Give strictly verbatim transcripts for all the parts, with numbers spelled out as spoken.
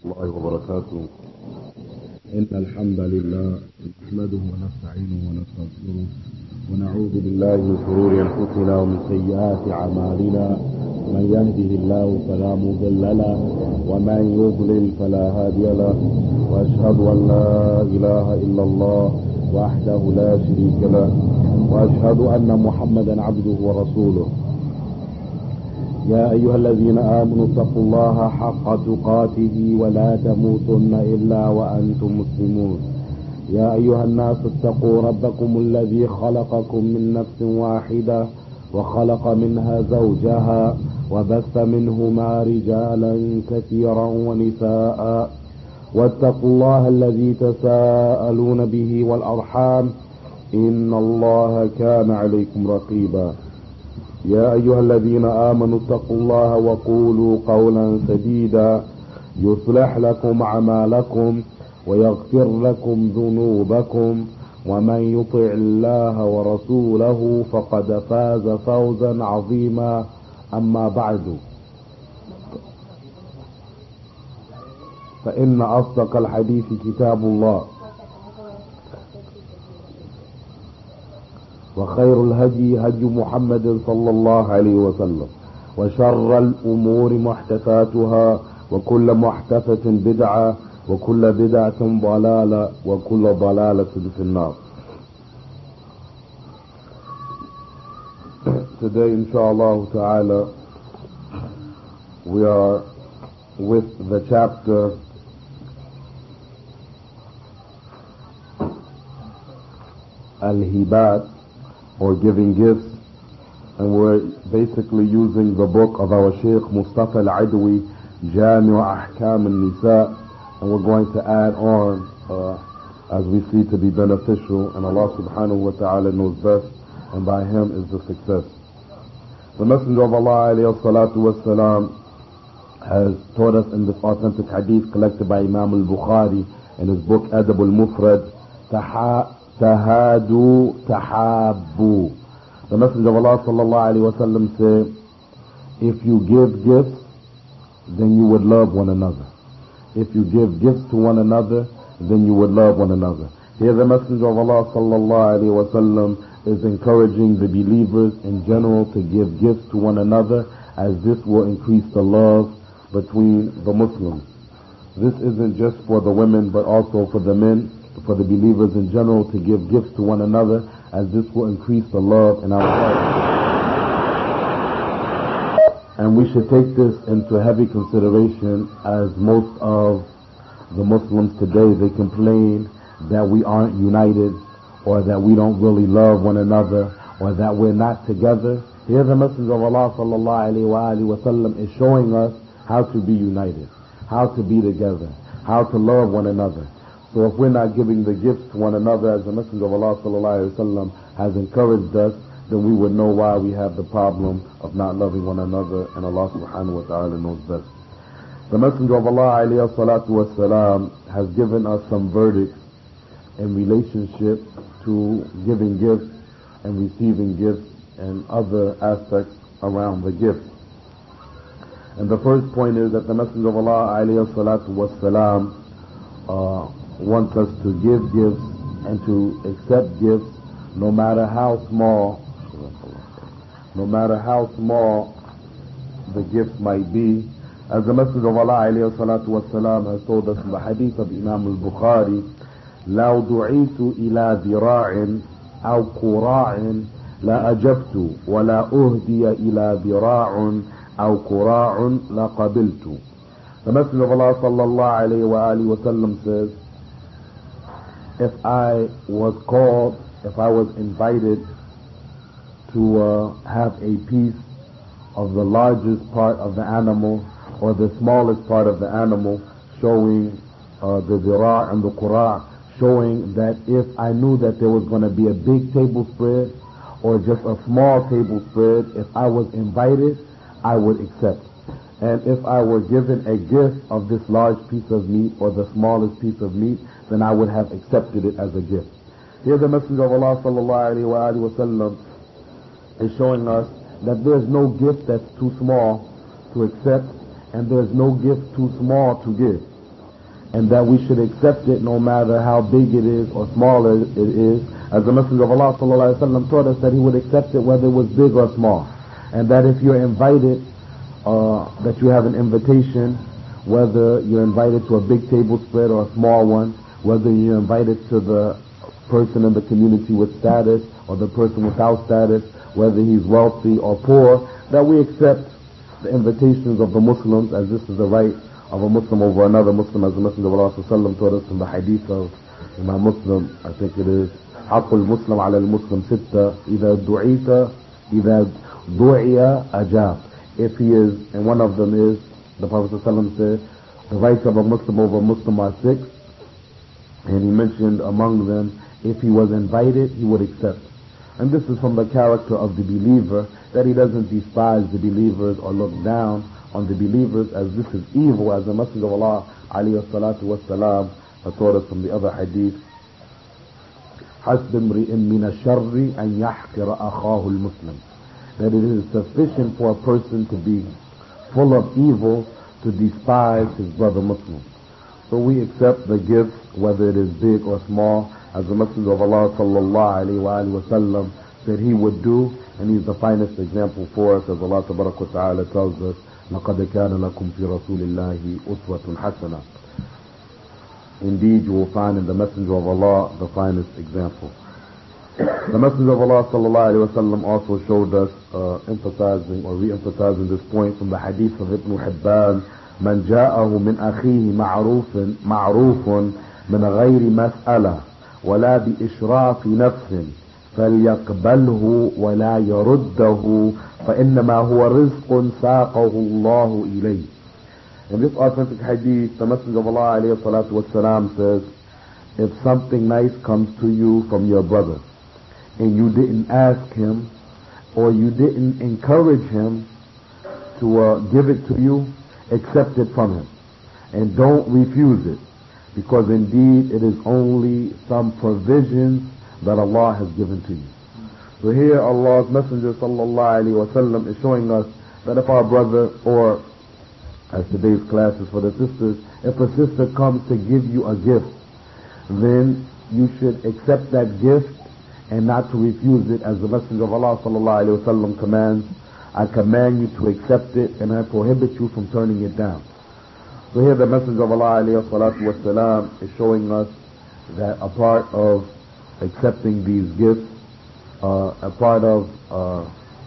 الله وبركاته. إن الحمد لله نحمده ونستعينه ونستغفره ونعوذ بالله من شرور أنفسنا ومن سيئات أعمالنا. من يهده الله فلا مضل له ومن يضلل فلا هادي له، وأشهد أن لا إله إلا الله وحده لا شريك له، وأشهد أن محمدا عبده ورسوله. يا أيها الذين آمنوا اتقوا الله حق تقاته ولا تموتن إلا وأنتم مسلمون. يا أيها الناس اتقوا ربكم الذي خلقكم من نفس واحدة وخلق منها زوجها وبث منهما رجالا كثيرا ونساء، واتقوا الله الذي تساءلون به والأرحام إن الله كان عليكم رقيبا. يا أيها الذين آمنوا اتقوا الله وقولوا قولا سديدا يصلح لكم أعمالكم ويغفر لكم ذنوبكم، ومن يطع الله ورسوله فقد فاز فوزا عظيما. أما بعد، فإن أصدق الحديث كتاب الله، وخير الهدي هدي محمد صلى الله عليه وسلم، وشر الأمور محدثاتها، وكل محدثة بدعة، وكل بدعة ضلالة، وكل ضلالة في النار. Today, inshallah ta'ala, we are with the chapter Al-Hibat, or giving gifts, and we're basically using the book of our Shaykh Mustafa Al-Adwi, Jami' Ahkam Al-Nisa, and we're going to add on uh, as we see to be beneficial, and Allah subhanahu wa ta'ala knows best, and by Him is the success. The Messenger of Allah alayhi salatu wassalam has taught us in this authentic hadith collected by Imam Al-Bukhari in his book Adab Al-Mufrad, Taha Tahadu tahabbu. The Messenger of Allah sallallahu alaihi wasallam said, if you give gifts, then you would love one another. If you give gifts to one another, then you would love one another. Here the Messenger of Allah sallallahu alaihi wasallam is encouraging the believers in general to give gifts to one another, as this will increase the love between the Muslims. This isn't just for the women, but also for the men, for the believers in general to give gifts to one another, as this will increase the love in our hearts. And we should take this into heavy consideration, as most of the Muslims today, they complain that we aren't united, or that we don't really love one another, or that we're not together. Here the Messenger of Allah sallallahu alayhi wa alayhi wa sallam is showing us how to be united, how to be together, how to love one another. So if we're not giving the gifts to one another, as the Messenger of Allah sallallahu alaihi wasallam has encouraged us, then we would know why we have the problem of not loving one another, and Allah subhanahu wa ta'ala knows best. The Messenger of Allah alayhi salatu wasalam has given us some verdicts in relationship to giving gifts and receiving gifts and other aspects around the gifts. And the first point is that the Messenger of Allah alayhi salatu wasalam uh, wants us to give gifts and to accept gifts, no matter how small, no matter how small the gift might be. As the Messenger of Allah alayhi salatu wasalam has told us in the hadith of Imam Al-Bukhari, لو دعيت إلى ذراع أو قراع لا أجبت ولا أهدي إلى ذراع أو قراع لا قبلت. The Messenger of Allah sallallahu alayhi wa alihi wa sallam says, if I was called, if I was invited to uh, have a piece of the largest part of the animal or the smallest part of the animal, showing uh, the zira' and the qura', showing that if I knew that there was going to be a big table spread or just a small table spread, if I was invited, I would accept. And if I were given a gift of this large piece of meat or the smallest piece of meat, then I would have accepted it as a gift. Here the Messenger of Allah sallallahu alaihi wa sallam is showing us that there's no gift that's too small to accept, and there's no gift too small to give. and that we should accept it no matter how big it is or small it is. As the Messenger of Allah sallallahu alaihi wasallam taught us that he would accept it whether it was big or small, and that if you're invited, uh, that you have an invitation, whether you're invited to a big table spread or a small one, whether you're invited to the person in the community with status or the person without status, whether he's wealthy or poor, that we accept the invitations of the Muslims, as this is the right of a Muslim over another Muslim, as the Messenger of Allah sallallahu alaihi wasallam taught us in the hadith of Imam Muslim, I think it is, حق المسلم على المسلم ستة إذا دعيت إذا دعي أجاب. If he is, and one of them is, the Prophet sallallahu alaihi wasallam said, the rights of a Muslim over a Muslim are six, and he mentioned among them, if he was invited, he would accept. And this is from the character of the believer, that he doesn't despise the believers or look down on the believers, as this is evil, as the Messenger of Allah alayhi salatu wassalam has taught us from the other hadith. حسب امرئ من الشر أن يحقر أخاه المسلم. That it is sufficient for a person to be full of evil to despise his brother Muslim. So we accept the gifts, whether it is big or small, as the Messenger of Allah sallallahu alayhi wa alayhi wa sallam said he would do, and he's the finest example for us, as Allah tabarak wa ta'ala tells us, لَقَدْ كَانَ لَكُمْ فِي رَسُولِ اللَّهِ أُسْوَةٌ حَسَنَةٌ. Indeed, you will find in the Messenger of Allah the finest example. The Messenger of Allah sallallahu alayhi wa sallam also showed us, uh, emphasizing or re-emphasizing this point from the hadith of Ibn Hibban, من جاءه من أخيه معروف معروف من غير مسألة ولا بإشراف نفس فليقبله ولا يرده فإنما هو رزق ساقه الله إليه. In this authentic hadith, the Messenger of Allah alayhi salatu wassalam says, if something nice comes to you from your brother, and you didn't ask him, or you didn't encourage him to uh, give it to you, accept it from him. And don't refuse it, because indeed it is only some provisions that Allah has given to you. So here Allah's Messenger sallallahu alayhi wa sallam is showing us that if our brother, or as today's class is for the sisters, if a sister comes to give you a gift, then you should accept that gift and not to refuse it, as the Messenger of Allah sallallahu alayhi wa sallam commands, I command you to accept it and I prohibit you from turning it down. So here the Messenger of Allah alayhi salatu wa salam is showing us that a part of accepting these gifts, uh, a part of uh,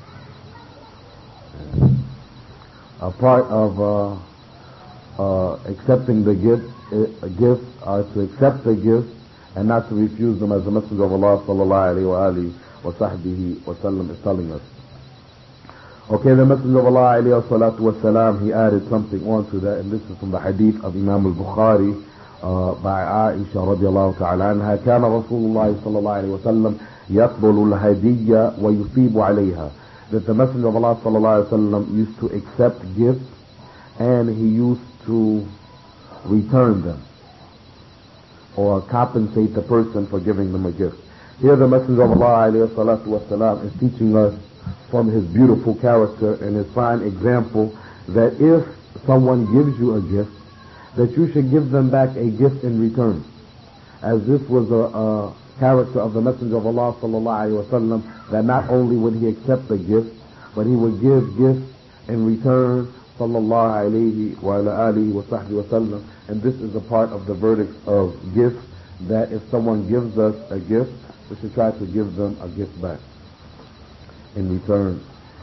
a part of uh, uh, accepting the gift, uh, gifts are to accept the gifts and not to refuse them, as the Messenger of Allah sallallahu alayhi wa alihi wa sahbihi wa sallam is telling us. Okay, the Messenger of Allah alayhi salatu wa salam, he added something onto that, and this is from the hadith of Imam al-Bukhari uh, by Aisha radiallahu ta'ala anha. كان رسول الله صلى الله عليه وسلم يقبل الهدية ويثيب عليها. That the Messenger of Allah sallallahu alayhi wa sallam used to accept gifts and he used to return them or compensate the person for giving them a gift. Here the Messenger of Allah alayhi salatu wa salam is teaching us from his beautiful character and his fine example that if someone gives you a gift, that you should give them back a gift in return. As this was a, a character of the Messenger of Allah sallallahu alayhi wa sallam, that not only would he accept the gift, but he would give gifts in return, sallallahu alayhi wa alihi wa sahbihi wa sallam. And this is a part of the verdict of gifts, that if someone gives us a gift, we should try to give them a gift back in return.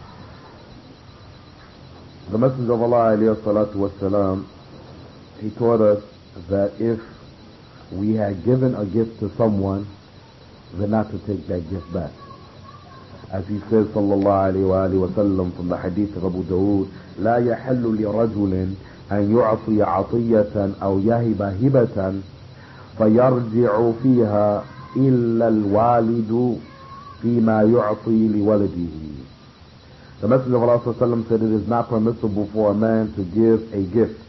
The Messenger of Allah alayhi salatu wassalam, he taught us that if we had given a gift to someone, then not to take that gift back. As he says sallallahu alayhi wa alihi wa sallam from the hadith of Abu Dawood, لا يحل لرجل أن يعطي عطية أو يهب هبة فيرجع فيها إلا الوالد فيما يعطي لولده. The Messenger of Allah sallallahu alayhi wa sallam said it is not permissible for a man to give a gift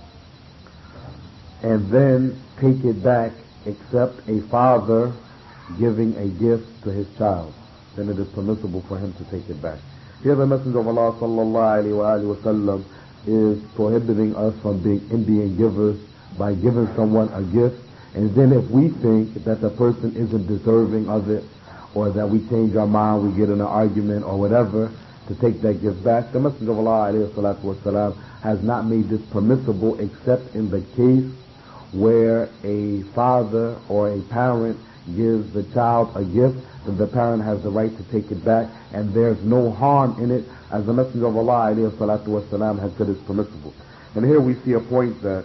and then take it back except a father giving a gift to his child. Then it is permissible for him to take it back. Here the Messenger of Allah sallallahu alayhi wa alihi wa sallam is prohibiting us from being Indian givers, by giving someone a gift, and then if we think that the person isn't deserving of it, or that we change our mind, we get in an argument or whatever, to take that gift back, the Messenger of Allah alayhi salatu wasalam, has not made this permissible except in the case where a father or a parent gives the child a gift, then the parent has the right to take it back, and there's no harm in it, as the Messenger of Allah alayhi salatu wasalam has said it's permissible. And here we see a point that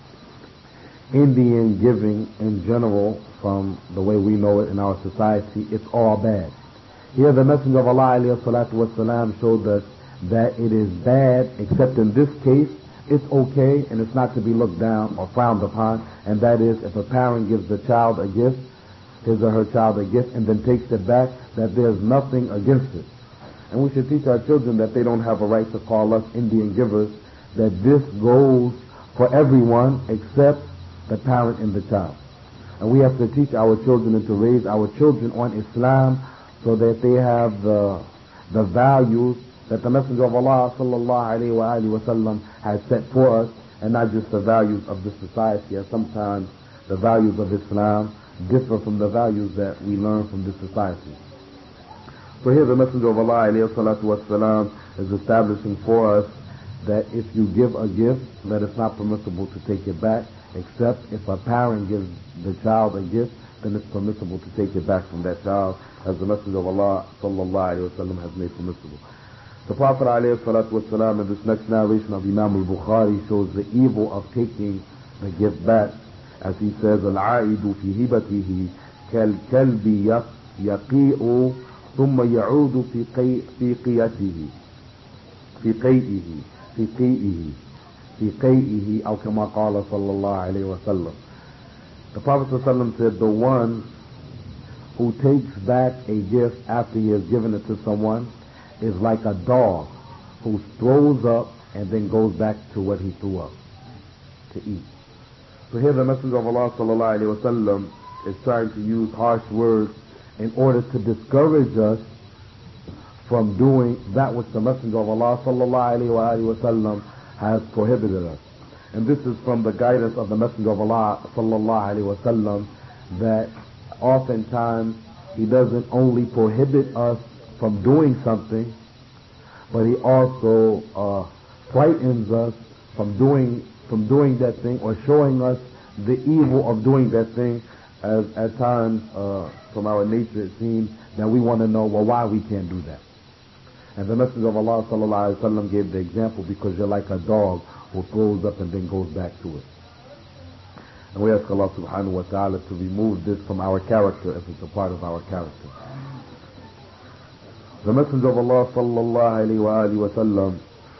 Indian giving in general, from the way we know it in our society, it's all bad. Here the Messenger of Allah alayhi salatu wasalam showed us that it is bad, except in this case, it's okay and it's not to be looked down or frowned upon, and that is if a parent gives the child a gift, his or her child a gift, and then takes it back, that there's nothing against it. And we should teach our children that they don't have a right to call us Indian givers, that this goes for everyone except the parent and the child. And we have to teach our children and to raise our children on Islam so that they have the, the values that the Messenger of Allah sallallahu alayhi wa alihi wa sallam has set for us, and not just the values of the society, as sometimes the values of Islam differ from the values that we learn from this society. So here the Messenger of Allah alayhi salatu wasalam is establishing for us that if you give a gift, that it's not permissible to take it back, except if a parent gives the child a gift, then it's permissible to take it back from that child, as the Messenger of Allah sallallahu alayhi wa sallam has made permissible. The Prophet alayhi salatu wasalam in this next narration of Imam al-Bukhari shows the evil of taking the gift back, as he says, "Al-a'idu fi hibatihi kal-kalbi yaqi'u thumma ya'udu fi qiyatihi fi qay'ihi fi qay'ihi fi qay'ihi aw kama qala sallallahu alayhi wa sallam." The Prophet ﷺ said, the one who takes back a gift after he has given it to someone is like a dog who throws up and then goes back to what he threw up to eat. So here the Messenger of Allah sallallahu alayhi wa sallam is trying to use harsh words in order to discourage us from doing that which the Messenger of Allah sallallahu alayhi wa sallam has prohibited us. And this is from the guidance of the Messenger of Allah sallallahu alayhi wa sallam, that oftentimes he doesn't only prohibit us from doing something, but he also uh, frightens us from doing from doing that thing, or showing us the evil of doing that thing, as at times uh, from our nature it seems that we want to know, well, why we can't do that. And the Messenger of Allah sallallahu alayhi wa sallam gave the example, because you're like a dog who throws up and then goes back to it. And we ask Allah subhanahu wa ta'ala to remove this from our character if it's a part of our character. The Messenger of Allah sallallahu alayhi wa alihi wa sallam,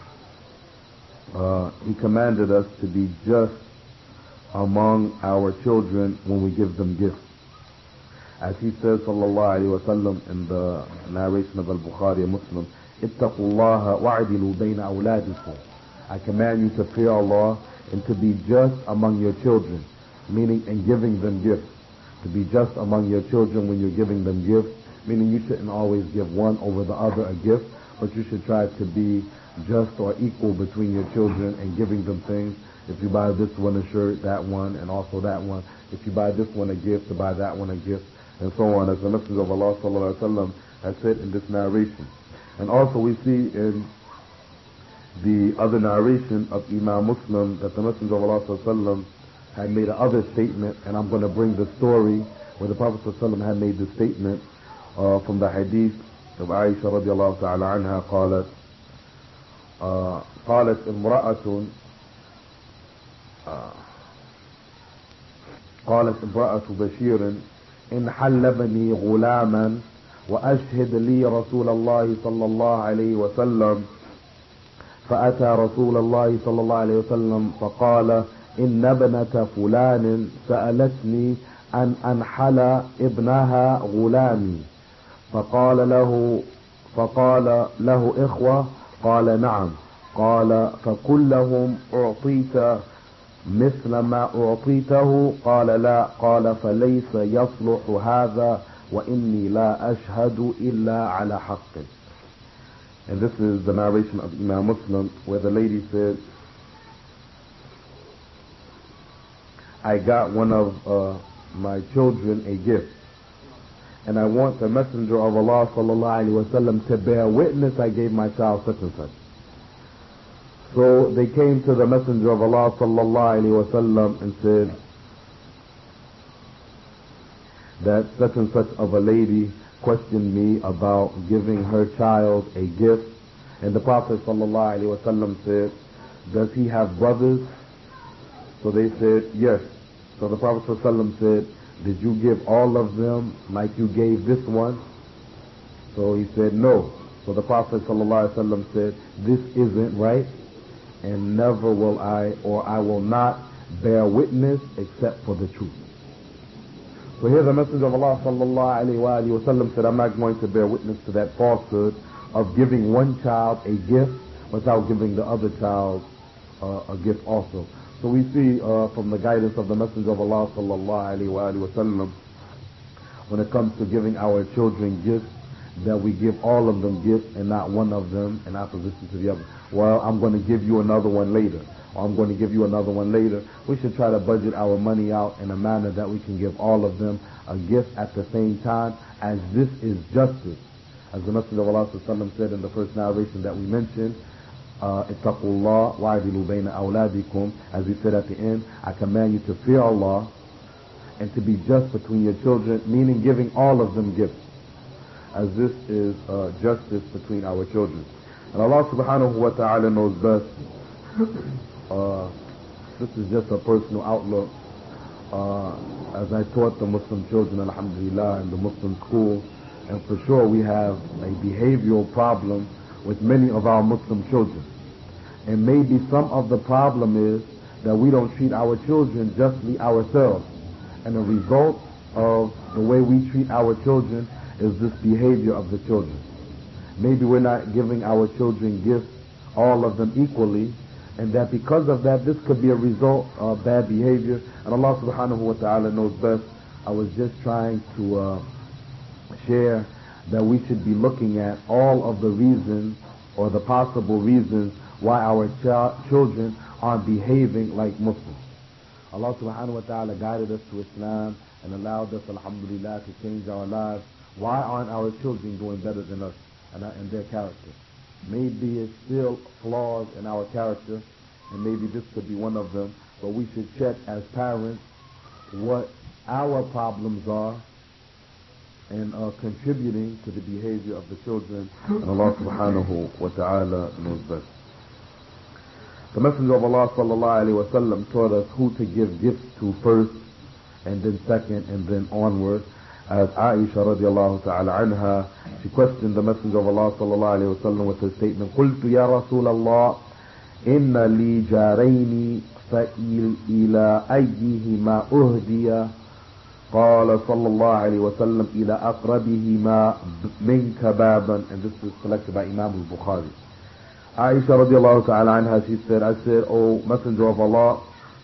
uh, he commanded us to be just among our children when we give them gifts. As he says sallallahu alayhi wa sallam in the narration of Al-Bukhari and Muslim, اتقوا الله وعدلوا بين أولادكم. I command you to fear Allah and to be just among your children, meaning in giving them gifts. To be just among your children when you're giving them gifts, meaning you shouldn't always give one over the other a gift, but you should try to be just or equal between your children and giving them things. If you buy this one a shirt, that one, and also that one. If you buy this one a gift, to buy that one a gift, and so on, as the Messenger of Allah sallallahu alaihi wasallam has said in this narration. And also we see in the other narration of Imam Muslim that the Messenger of Allah sallallahu alaihi wasallam had made another statement, and I'm going to bring the story where the Prophet sallallahu alaihi wasallam had made the statement uh, from the hadith of Aisha radiallahu ta'ala anha قالت uh, قالت امرأة uh, قالت امرأة بشير إن حلبني غلاما وأشهد لي رسول الله صلى الله عليه وسلم فأتى رسول الله صلى الله عليه وسلم فقال إن ابنة فلان سألتني أن أنحل ابنها غلامي فقال له فقال له إخوة قال نعم قال فكلهم أعطيت مثل ما أعطيته قال لا قال فليس يصلح هذا وإني لا أشهد إلا على حق. And this is the narration of Imam Muslim, where the lady said, I got one of uh, my children a gift, and I want the Messenger of Allah sallallahu alaihi wasallam to bear witness I gave my child such and such. So they came to the Messenger of Allah sallallahu alaihi wasallam and said that such and such of a lady questioned me about giving her child a gift, and the Prophet sallallahu alaihi wasallam said, does he have brothers? So they said yes. So the Prophet sallallahu alaihi wasallam said, did you give all of them like you gave this one? So he said no. So the Prophet sallallahu alaihi wasallam said, this isn't right, and never will I, or I will not bear witness except for the truth. So here the Messenger of Allah sallallahu alaihi wasallam said, I'm not going to bear witness to that falsehood of giving one child a gift without giving the other child uh, a gift also. So we see uh, from the guidance of the Messenger of Allah sallallahu alaihi wasallam, when it comes to giving our children gifts, that we give all of them gifts and not one of them in opposition to the other. Well, I'm going to give you another one later, or I'm going to give you another one later. We should try to budget our money out in a manner that we can give all of them a gift at the same time, as this is justice. As the Messenger of Allah sallallahu alaihi wasallam said in the first narration that we mentioned, اتقوا الله وعدلوا بين أولادكم, as he said at the end, I command you to fear Allah and to be just between your children, meaning giving all of them gifts, as this is uh, justice between our children. And Allah subhanahu wa ta'ala knows best. Uh, this is just a personal outlook. Uh, as I taught the Muslim children, alhamdulillah, in the Muslim school, and for sure we have a behavioral problem with many of our Muslim children. And maybe some of the problem is that we don't treat our children justly ourselves. And the result of the way we treat our children is this behavior of the children. Maybe we're not giving our children gifts, all of them equally, and that because of that, this could be a result of bad behavior. And Allah subhanahu wa ta'ala knows best. I was just trying to uh, share that we should be looking at all of the reasons or the possible reasons why our ch- children aren't behaving like Muslims. Allah subhanahu wa ta'ala guided us to Islam and allowed us, alhamdulillah, to change our lives. Why aren't our children doing better than us in, in their character? Maybe it's still flaws in our character, and maybe this could be one of them, but we should check as parents what our problems are and are contributing to the behavior of the children. And Allah subhanahu wa ta'ala knows best. The Messenger of Allah sallallahu alaihi wasallam taught us who to give gifts to first, and then second, and then onward. As Aisha radiallahu ta'ala anha, she questioned the Messenger of Allah sallallahu alaihi wasallam with her statement, قلت يا رسول الله إن لي جارين فإلى أيهما أهدي قال صلى الله عليه وسلم إلى أقربهما منك بابا. And this is collected by Imam al-Bukhari. Aisha radiallahu ta'ala anha, she said, I said, O Messenger of Allah,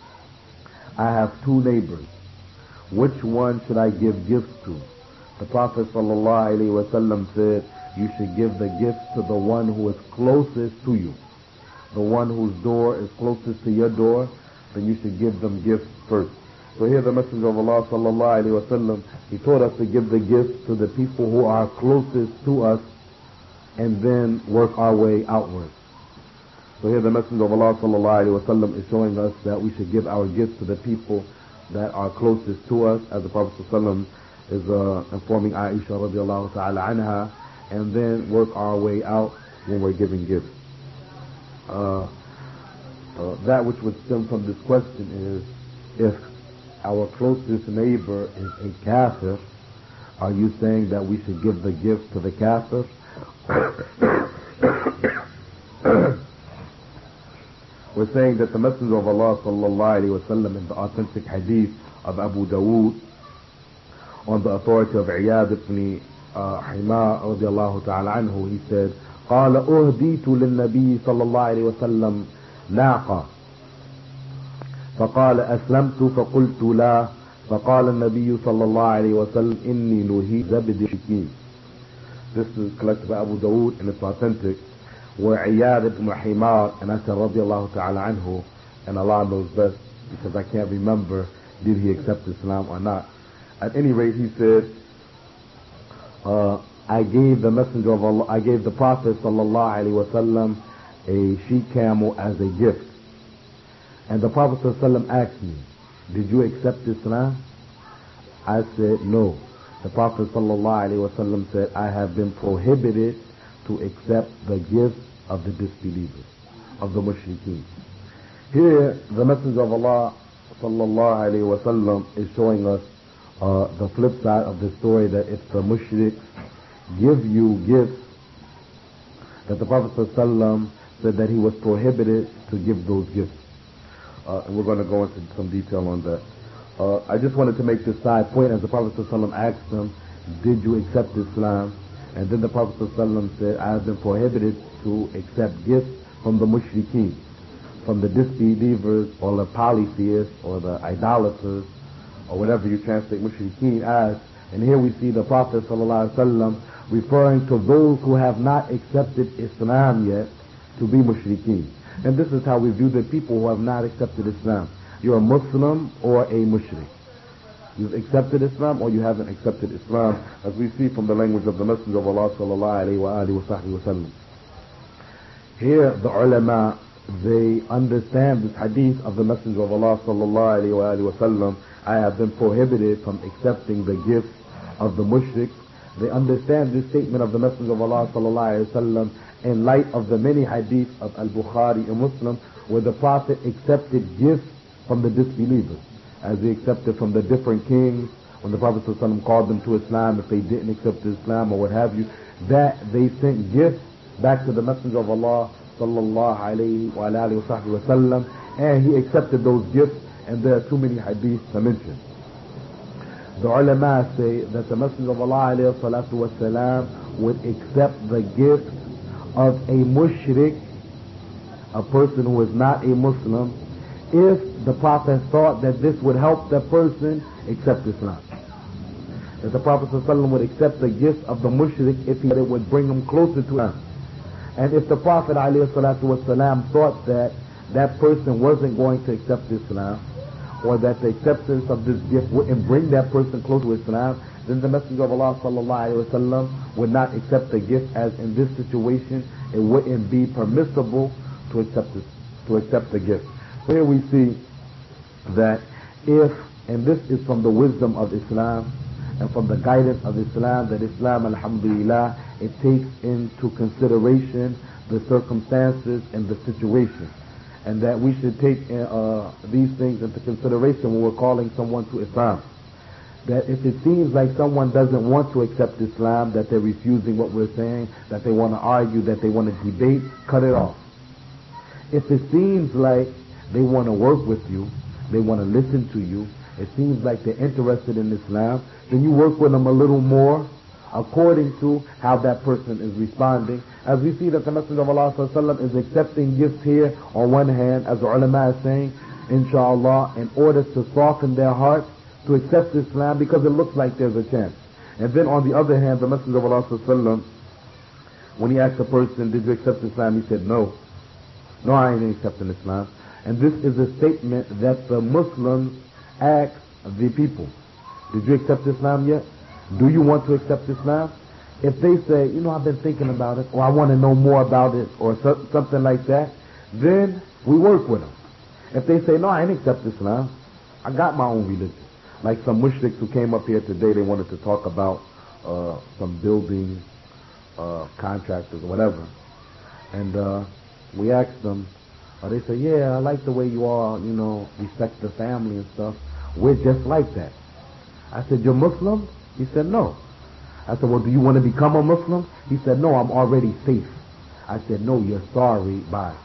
I have two neighbors. Which one should I give gifts to? The Prophet sallallahu alaihi wasallam said, you should give the gifts to the one who is closest to you. The one whose door is closest to your door, then you should give them gifts first. So here the Messenger of Allah sallallahu alaihi wasallam, he taught us to give the gifts to the people who are closest to us, and then work our way outward. So here the Messenger of Allah sallallahu alaihi wasallam is showing us that we should give our gifts to the people that are closest to us, as the Prophet sallallahu is uh, informing Aisha radiallahu ta'ala anha, and then work our way out when we're giving gifts. Uh, uh, that which would stem from this question is, if our closest neighbor is a kafir, are you saying that we should give the gift to the kafir? We're saying that the Messenger of Allah sallallahu alaihi wasallam, in the authentic hadith of Abu Dawood, on the authority of Iyad ibn uh, Himar radiallahu ta'ala anhu, he said, قال أهديت للنبي صلى الله عليه وسلم ناقة فقال أسلمت فقلت لا فقال النبي صلى الله عليه وسلم إني نهيت زبد شكين. This is collected by Abu Dawood and it's authentic, where Iyad ibn Himar, and I said radiallahu ta'ala anhu, and Allah knows best because I can't remember did he accept Islam or not. At any rate, he said, uh, I gave the Messenger of Allah, I gave the Prophet sallallahu alaihi wasallam a she camel as a gift. And the Prophet sallallahu alaihi wasallam asked me, did you accept Islam? I said, no. The Prophet sallallahu alaihi wasallam said, I have been prohibited to accept the gifts of the disbelievers, of the mushrikeen. Here, the Messenger of Allah sallallahu alaihi wasallam is showing us uh, the flip side of the story, that if the mushriks give you gifts, that the Prophet sallallahu alaihi wasallam said that he was prohibited to give those gifts. Uh, and we're going to go into some detail on that. Uh, I just wanted to make this side point, as the Prophet ﷺ asked them, did you accept Islam? And then the Prophet ﷺ said, I have been prohibited to accept gifts from the mushrikeen, from the disbelievers, or the polytheists, or the idolaters, or whatever you translate mushrikeen as. And here we see the Prophet ﷺ referring to those who have not accepted Islam yet to be mushrikeen. And this is how we view the people who have not accepted Islam. You're a Muslim or a mushrik. You've accepted Islam or you haven't accepted Islam, as we see from the language of the Messenger of Allah sallallahu alayhi wa alihi wa sallam. Here the ulama, they understand this hadith of the Messenger of Allah sallallahu alayhi wa alihi wa sallam, I have been prohibited from accepting the gifts of the mushriks. They understand this statement of the Messenger of Allah sallallahu alayhi wa sallam in light of the many hadiths of Al-Bukhari and Muslim, where the Prophet accepted gifts from the disbelievers, as he accepted from the different kings when the Prophet ﷺ called them to Islam. If they didn't accept Islam or what have you, that they sent gifts back to the Messenger of Allah sallallahu alayhi wa alihi wa sallam, and he accepted those gifts, and there are too many hadiths to mention. The ulama say that the Messenger of Allah alayhi salatu wa salam would accept the gift of a mushrik, a person who is not a Muslim, if the Prophet thought that this would help that person accept Islam. That the Prophet ﷺ would accept the gift of the mushrik if he thought it would bring him closer to Islam. And if the Prophet ﷺ thought that that person wasn't going to accept Islam, or that the acceptance of this gift wouldn't bring that person closer to Islam, then the Messenger of Allah ﷺ would not accept the gift, as in this situation it wouldn't be permissible to accept this, to accept the gift. Here we see that if, and this is from the wisdom of Islam and from the guidance of Islam, that Islam, alhamdulillah, it takes into consideration the circumstances and the situation, and that we should take uh, these things into consideration when we're calling someone to Islam. That if it seems like someone doesn't want to accept Islam, that they're refusing what we're saying, that they want to argue, that they want to debate, cut it off. If it seems like they want to work with you, they want to listen to you, it seems like they're interested in Islam, then you work with them a little more according to how that person is responding. As we see that the Messenger of Allah sallallahu alaihi wasallam is accepting gifts here on one hand, as the ulama is saying, inshallah, in order to soften their hearts to accept Islam, because it looks like there's a chance. And then on the other hand, the Messenger of Allah sallallahu alaihi wasallam, when he asked the person, did you accept Islam? He said, no. No, I ain't accepting Islam. And this is a statement that the Muslims ask the people. Did you accept Islam yet? Do you want to accept Islam? If they say, you know, I've been thinking about it, or I want to know more about it, or so, something like that, then we work with them. If they say, no, I ain't accept Islam, I got my own religion. Like some mushriks who came up here today, they wanted to talk about uh, some building uh, contractors or whatever. And uh, we asked them, or they say, yeah, I like the way you all, you know, respect the family and stuff. We're just like that. I said, you're Muslim? He said, no. I said, well, do you want to become a Muslim? He said, no, I'm already safe. I said, no, you're sorry, bye.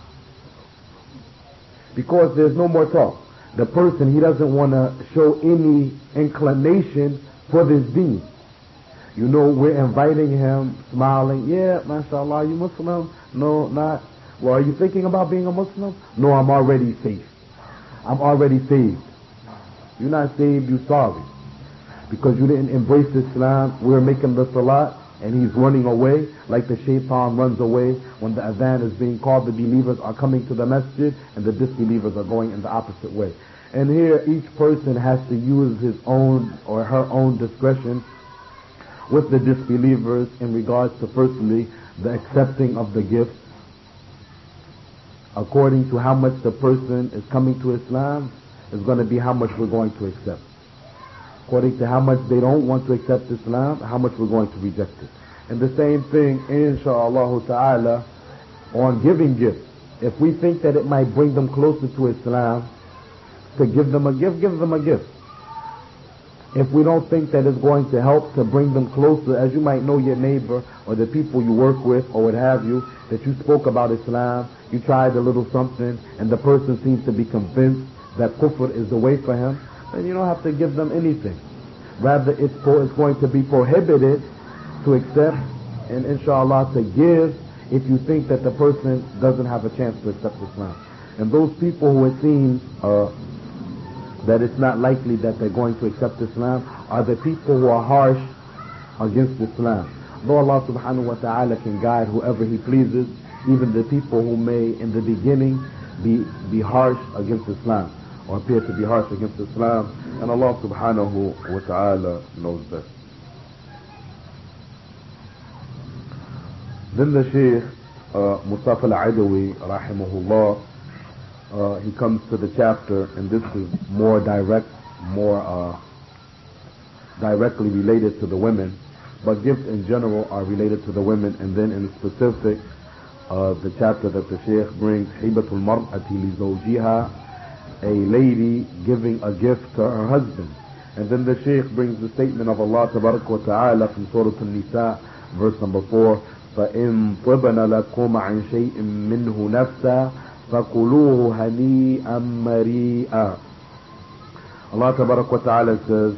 Because there's no more talk. The person, he doesn't want to show any inclination for this deen. You know, we're inviting him, smiling, yeah, mashallah, you Muslim? No, not. Well, are you thinking about being a Muslim? No, I'm already safe. I'm already saved. You're not saved, you're sorry. Because you didn't embrace Islam, we're making the salat, and he's running away, like the shaitan runs away when the adhan is being called. The believers are coming to the masjid, and the disbelievers are going in the opposite way. And here each person has to use his own or her own discretion with the disbelievers in regards to, firstly, the accepting of the gift, according to how much the person is coming to Islam is going to be how much we're going to accept. According to how much they don't want to accept Islam, how much we're going to reject it. And the same thing, insha'Allah ta'ala, on giving gifts. If we think that it might bring them closer to Islam, to give them a gift, give them a gift. If we don't think that it's going to help to bring them closer, as you might know your neighbor or the people you work with or what have you, that you spoke about Islam, you tried a little something, and the person seems to be convinced that kufr is the way for him, then you don't have to give them anything. Rather, it's, for, it's going to be prohibited to accept and inshallah to give if you think that the person doesn't have a chance to accept Islam. And those people who it seems uh, that it's not likely that they're going to accept Islam are the people who are harsh against Islam. Though Allah subhanahu wa ta'ala can guide whoever He pleases, even the people who may in the beginning be, be harsh against Islam or appear to be harsh against Islam, and Allah subhanahu wa ta'ala knows best. Then the Shaykh uh, Mustafa al-Adawi rahimahullah, Uh, he comes to the chapter, and this is more direct, more uh, directly related to the women, but gifts in general are related to the women. And then in specific, uh, the chapter that the Shaykh brings, Hibatul Mar'ati li zawjiha, a lady giving a gift to her husband. And then the Shaykh brings the statement of Allah Tabarak wa Ta'ala from Surah An-Nisa, verse number four, فَإِن طِبْنَ لَكُمْ عَنْ شَيْءٍ مِّنْهُ نَفْسًا فَكُلُوهُ هَنِيئًا مَرِيئًا. Allah Tabarak wa Ta'ala says,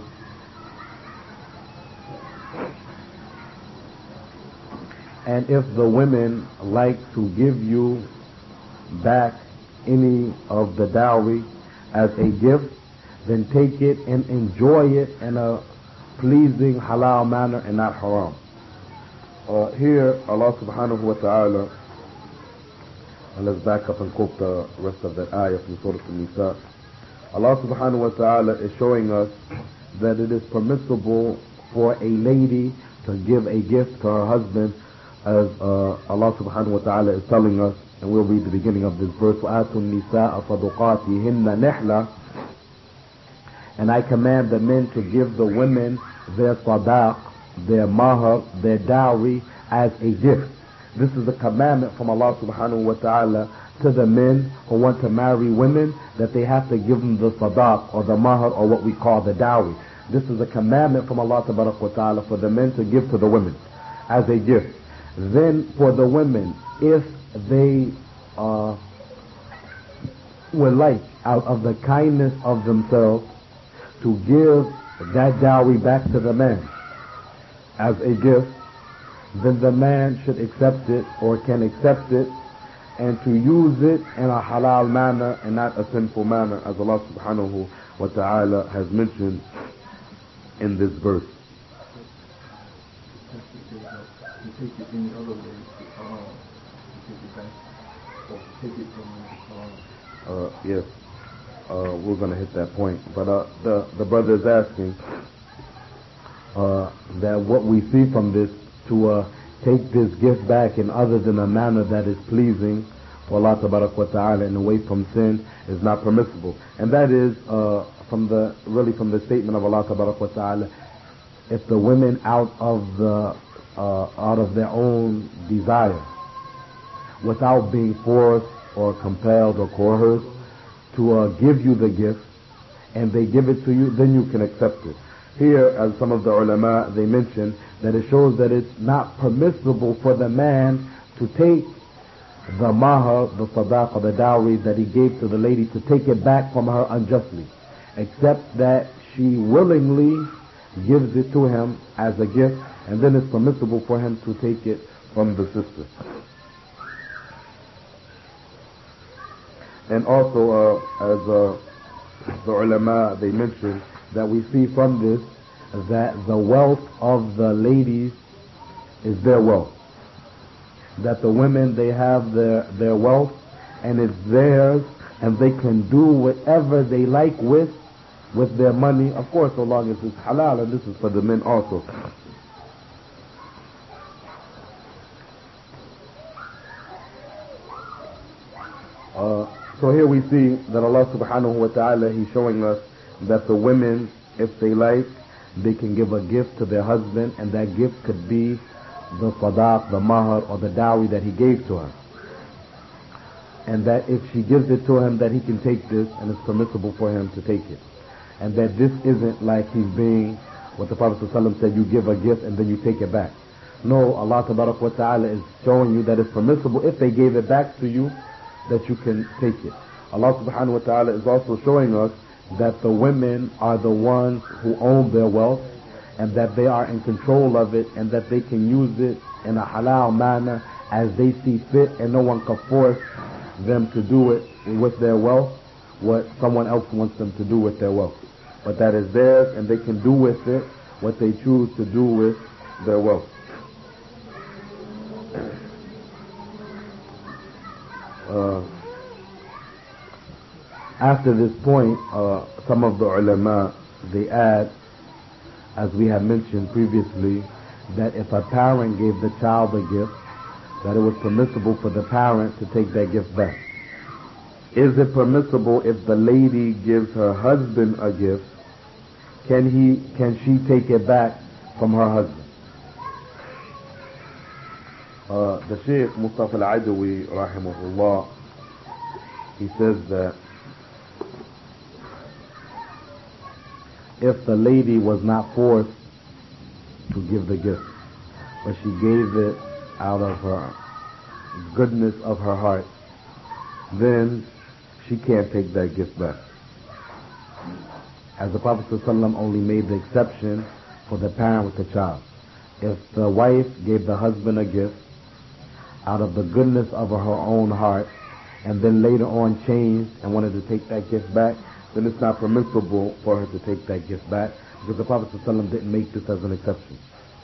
and if the women like to give you back any of the dowry as a gift, then take it and enjoy it in a pleasing halal manner and not haram. Uh, here Allah subhanahu wa ta'ala, and let's back up and quote the rest of that ayah from Surah An-Nisa. Allah subhanahu wa ta'ala is showing us that it is permissible for a lady to give a gift to her husband, as uh, Allah subhanahu wa ta'ala is telling us, and we'll read the beginning of this verse, وَآتُوا النِّسَاءَ صَدُقَاتِهِنَّ نِحْلَةً, and I command the men to give the women their sadaq, their mahar, their dowry as a gift. This is a commandment from Allah subhanahu wa ta'ala to the men who want to marry women, that they have to give them the sadaq or the mahar or what we call the dowry. This is a commandment from Allah tabarak wa ta'ala for the men to give to the women as a gift. Then for the women, if they uh, would like, out of the kindness of themselves, to give that dowry back to the man as a gift, then the man should accept it or can accept it, and to use it in a halal manner and not a sinful manner, as Allah subhanahu wa ta'ala has mentioned in this verse. To take it any other way, to haram, to take it back, or to take it from the haram. Uh, yes, uh, we're going to hit that point. But uh, the, the brother is asking uh, that what we see from this, to uh, take this gift back in other than a manner that is pleasing for Allah tabarak wa ta'ala and away from sin, is not permissible. And that is uh, from the really from the statement of Allah tabarak wa ta'ala, if the women out of the uh, out of their own desire, without being forced or compelled or coerced, to uh, give you the gift, and they give it to you, then you can accept it. Here, as some of the ulama, they mention that it shows that it's not permissible for the man to take the mahar, the sadaq, or the dowry that he gave to the lady, to take it back from her unjustly, except that she willingly gives it to him as a gift, and then it's permissible for him to take it from the sister. And also, uh, as uh, the ulama, they mention that we see from this that the wealth of the ladies is their wealth. That the women, they have their, their wealth, and it's theirs and they can do whatever they like with with their money, of course, so long as it's halal, and this is for the men also. Uh, so here we see that Allah subhanahu wa ta'ala, He's showing us that the women, if they like, they can give a gift to their husband, and that gift could be the sadaq, the mahar, or the dowry that he gave to her. And that if she gives it to him, that he can take this, and it's permissible for him to take it. And that this isn't like he's being, what the Prophet ﷺ said, you give a gift and then you take it back. No, Allah Tabarak wa Ta'ala is showing you that it's permissible if they gave it back to you, that you can take it. Allah Subhanahu wa Ta'ala is also showing us that the women are the ones who own their wealth, and that they are in control of it, and that they can use it in a halal manner as they see fit, and no one can force them to do it with their wealth what someone else wants them to do with their wealth. But that is theirs, and they can do with it what they choose to do with their wealth. Uh, after this point, uh, some of the ulama, they add, as we have mentioned previously, that if a parent gave the child a gift, that it was permissible for the parent to take that gift back. Is it permissible if the lady gives her husband a gift? Can he, can she take it back from her husband? Uh, the Shaykh Mustafa Al-Adawi, rahimahullah, he says that if the lady was not forced to give the gift, but she gave it out of her goodness of her heart, then she can't take that gift back. As the Prophet ﷺ only made the exception for the parent with the child. If the wife gave the husband a gift out of the goodness of her own heart, and then later on changed and wanted to take that gift back, then it's not permissible for her to take that gift back, because the Prophet ﷺ didn't make this as an exception.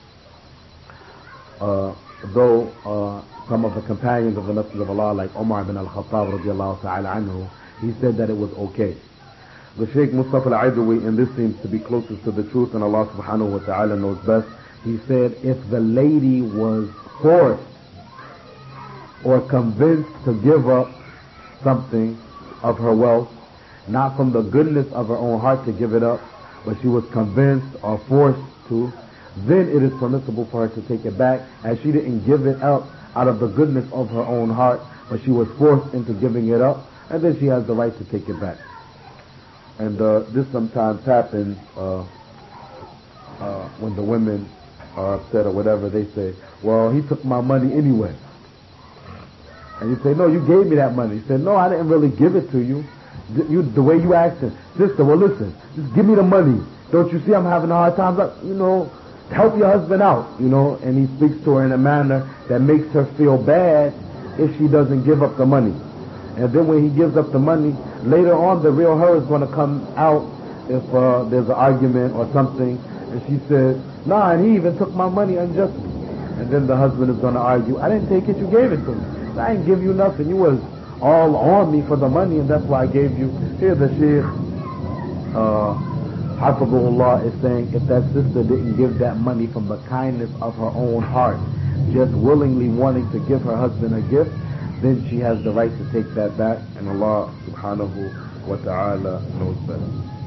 Uh, though uh, some of the companions of the Messenger of Allah, like Umar ibn al-Khattab radiallahu ta'ala anhu, he said that it was okay. The Shaykh Mustafa Al-Adawi, and this seems to be closest to the truth, and Allah subhanahu wa ta'ala knows best, he said if the lady was forced or convinced to give up something of her wealth, not from the goodness of her own heart to give it up, but she was convinced or forced to, then it is permissible for her to take it back, as she didn't give it up out of the goodness of her own heart, but she was forced into giving it up, and then she has the right to take it back. And uh, this sometimes happens uh, uh, when the women are upset or whatever. They say, well, he took my money anyway. And you say, no, you gave me that money. He said, no, I didn't really give it to you. D- you the way you asked him, sister, well, listen, just give me the money. Don't you see I'm having a hard time? Like, you know, help your husband out, you know. And he speaks to her in a manner that makes her feel bad if she doesn't give up the money. And then when he gives up the money, later on the real her is going to come out if uh, there's an argument or something. And she said, nah, and he even took my money unjustly. And then the husband is going to argue, I didn't take it, you gave it to me. I didn't give you nothing. You was all on me for the money, and that's why I gave you. Here the Shaykh, uh, Hafizahullah, is saying if that sister didn't give that money from the kindness of her own heart, just willingly wanting to give her husband a gift, then she has the right to take that back, and Allah subhanahu wa ta'ala knows better.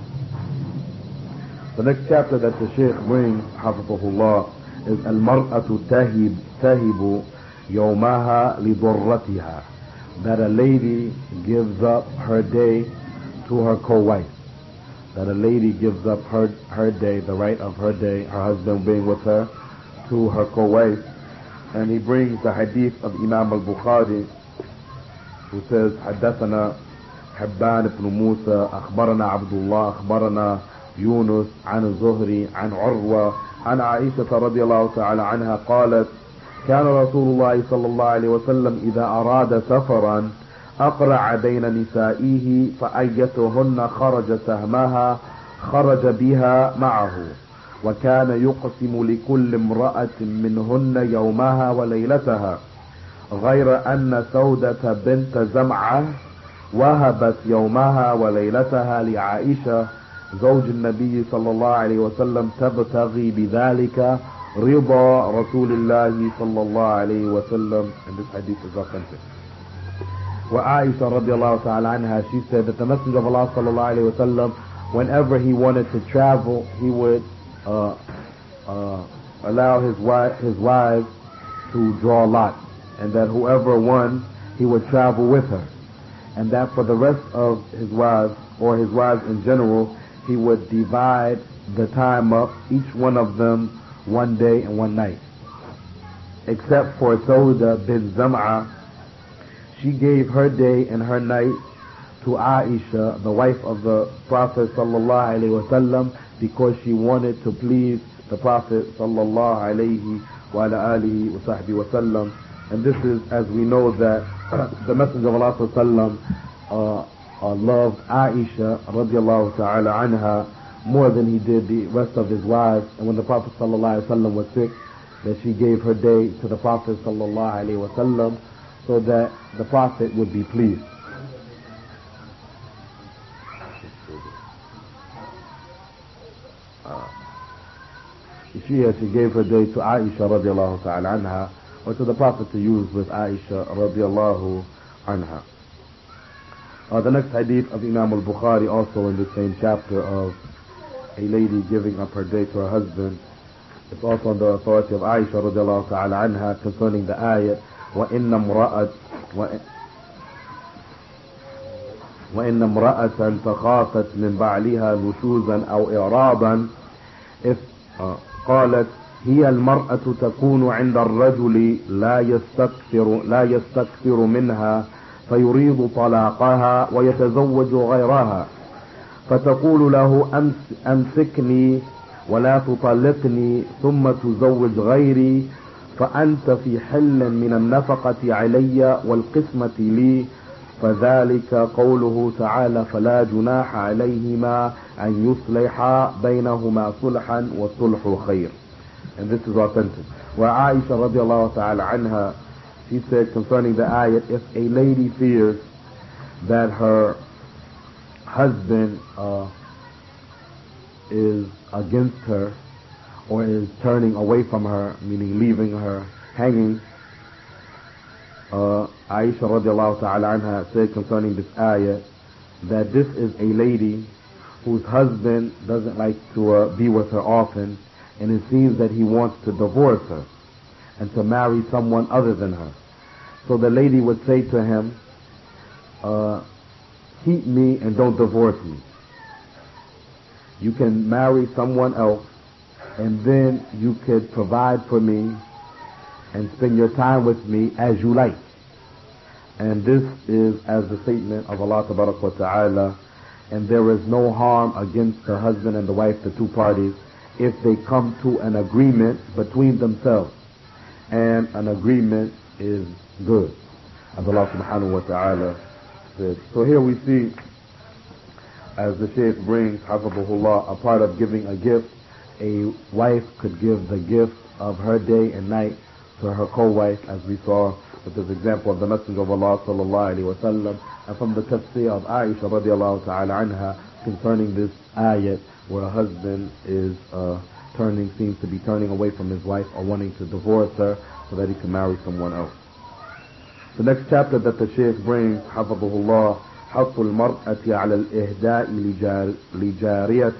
The next chapter that the Shaykh brings, Hafizahullah, is Al-Mar'atu Tahib Tahibu Yawmaha Lidurratiha, that a lady gives up her day to her co-wife. That a lady gives up her her day, the right of her day, her husband being with her, to her co-wife. And he brings the hadith of Imam al-Bukhari, who says, حدثنا حبان بن موسى أخبرنا عبد الله أخبرنا يونس عن الزهري عن عروة عن عائشة رضي الله تعالى عنها قالت كان رسول الله صلى الله عليه وسلم إذا أراد سفرا أقرع بين نسائه فأيتهن خرج سهمها خرج بها معه، وكان يقسم لكل امرأة منهن يومها وليلتها، غير أن سودة بنت زمعة وهبت يومها وليلتها لعائشة زوج النبي صلى الله عليه وسلم تبتغي بذلك رضا رسول الله صلى الله عليه وسلم. And this hadith is authentic. وعائشة رضي الله تعالى عنها, she said that the Messenger of Allah صلى الله عليه وسلم, whenever he wanted to travel, he would uh, uh, allow his wife, his wives to draw lots, and that whoever won, he would travel with her, and that for the rest of his wives, or his wives in general, he would divide the time up, each one of them one day and one night. Except for Sauda bin Zam'a, she gave her day and her night to Aisha, the wife of the Prophet sallallahu alaihi wasallam, because she wanted to please the Prophet sallallahu alaihi wa alihi wa sahbihi wasallam. And this is, as we know, that the Messenger of Allah sallallahu uh, uh, loved Aisha radiallahu ta'ala anha more than he did the rest of his wives. And when the Prophet sallallahu alaihi wasallam was sick, that she gave her day to the Prophet sallallahu alaihi wasallam, so that the Prophet would be pleased. Uh, she, she gave her day to Aisha radiallahu ta'ala anha, or to the Prophet to use with Aisha radiallahu anha. Uh, the next hadith of Imam al-Bukhari, also in the same chapter, of a lady giving up her day to her husband. It's also on the authority of Aisha radiallahu ta'ala anha concerning the ayat, وَإِنَّ امْرَأَةً وَإِنَّ امْرَأَةً تَخَافَتْ مِنْ بَعْلِهَا نُشُوزًا أَوْ إِعْرَاضًا if uh, قالت هي المرأة تكون عند الرجل لا يستكثر لا يستكثر منها فيريد طلاقها ويتزوج غيرها فتقول له أمس أمسكني ولا تطلقني ثم تزوج غيري فأنت في حل من النفقة علي والقسمة لي فذلك قوله تعالى فلا جناح عليهما أن يصلحا بينهما صلحا والصلح خير. And this is authentic. Where Aisha radiallahu ta'ala anha, she said concerning the ayat, if a lady fears that her husband uh, is against her, or is turning away from her, meaning leaving her hanging, uh, Aisha radiallahu ta'ala anha said concerning this ayat, that this is a lady whose husband doesn't like to uh, be with her often, and it seems that he wants to divorce her and to marry someone other than her. So the lady would say to him, uh, keep me and don't divorce me. You can marry someone else, and then you could provide for me and spend your time with me as you like. And this is as the statement of Allah Tabaraka wa Ta'ala, and there is no harm against the husband and the wife, the two parties, if they come to an agreement between themselves, and an agreement is good, as Allah Subhanahu wa Ta'ala said. So here we see, as the Shaykh brings, Hafidhahullah, a part of giving a gift. A wife could give the gift of her day and night to her co-wife, as we saw with this example of the Messenger of Allah sallallahu alaihi wasallam, and from the tafsir of Aisha radiallahu ta'ala anha concerning this ayat, where a husband is uh, turning, seems to be turning away from his wife or wanting to divorce her so that he can marry someone else. The next chapter that the Shaykh brings, Hafidhahullah, حق المرأة على الإهداء لجار لجارية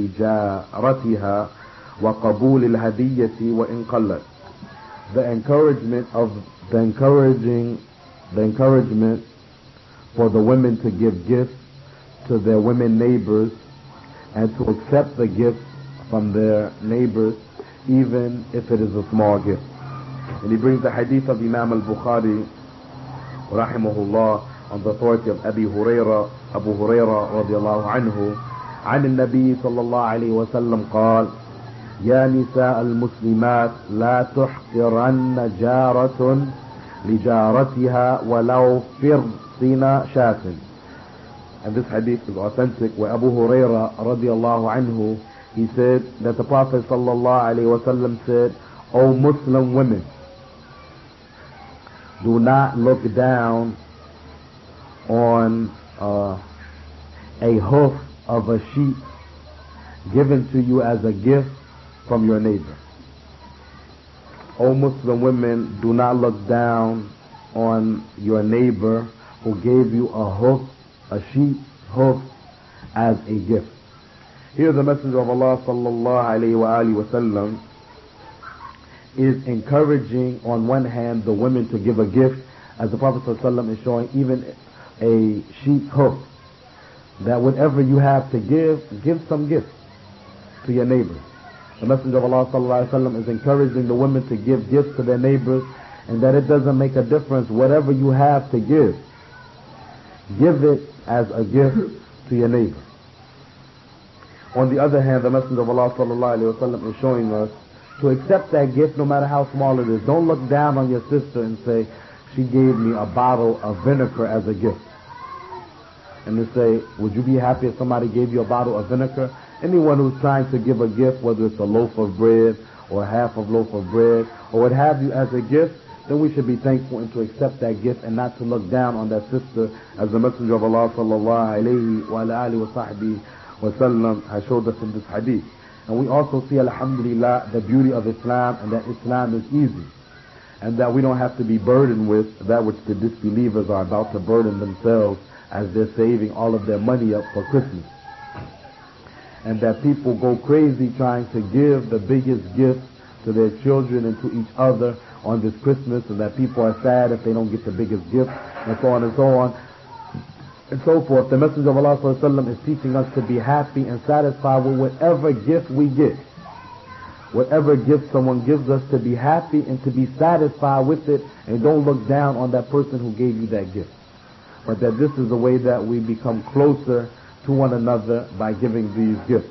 لجارتها وقبول الهدية وإن قلت. The encouragement of the encouraging the encouragement for the women to give gifts to their women neighbors, and to accept the gifts from their neighbors, even if it is a small gift. And he brings the hadith of Imam al-Bukhari rahimahullah on the authority of Abi Huraira, Abu Huraira radiallahu anhu, عن النبي صلى الله عليه وسلم قال يا نساء المسلمات لا تحقرن جارة لجارتها ولو فرسن شاة. And this hadith is authentic, where Abu Huraira radiallahu anhu, he said that the Prophet sallallahu alaihi wasallam said, O Muslim women, do not look down on uh, a hoof of a sheep given to you as a gift from your neighbor. O Muslim women, do not look down on your neighbor who gave you a hoof, a sheep hoof, as a gift. Here the Messenger of Allah sallallahu alayhi wa alihi wa sallam is encouraging on one hand the women to give a gift, as the Prophet sallallahu alayhi wa sallam is showing even a sheep hoof, that whatever you have to give, give some gift to your neighbors. The Messenger of Allah sallallahu alaihi wasallam is encouraging the women to give gifts to their neighbors, and that it doesn't make a difference whatever you have to give. Give it as a gift to your neighbor. On the other hand, the Messenger of Allah sallallahu alaihi wasallam is showing us to accept that gift no matter how small it is. Don't look down on your sister and say, she gave me a bottle of vinegar as a gift. And to say, would you be happy if somebody gave you a bottle of vinegar? Anyone who's trying to give a gift, whether it's a loaf of bread or half of loaf of bread or what have you as a gift, then we should be thankful and to accept that gift and not to look down on that sister, as the Messenger of Allah sallallahu alayhi wa alihi wa sahbihi wa sallam has showed us in this hadith. And we also see, alhamdulillah, the beauty of Islam, and that Islam is easy, and that we don't have to be burdened with that which the disbelievers are about to burden themselves as they're saving all of their money up for Christmas. And that people go crazy trying to give the biggest gifts to their children and to each other on this Christmas, and that people are sad if they don't get the biggest gift, and so on and so on and so forth. The Messenger of Allah sallallahu alaihi wasallam is teaching us to be happy and satisfied with whatever gift we get. Whatever gift someone gives us, to be happy and to be satisfied with it, and don't look down on that person who gave you that gift. But that this is the way that we become closer to one another, by giving these gifts.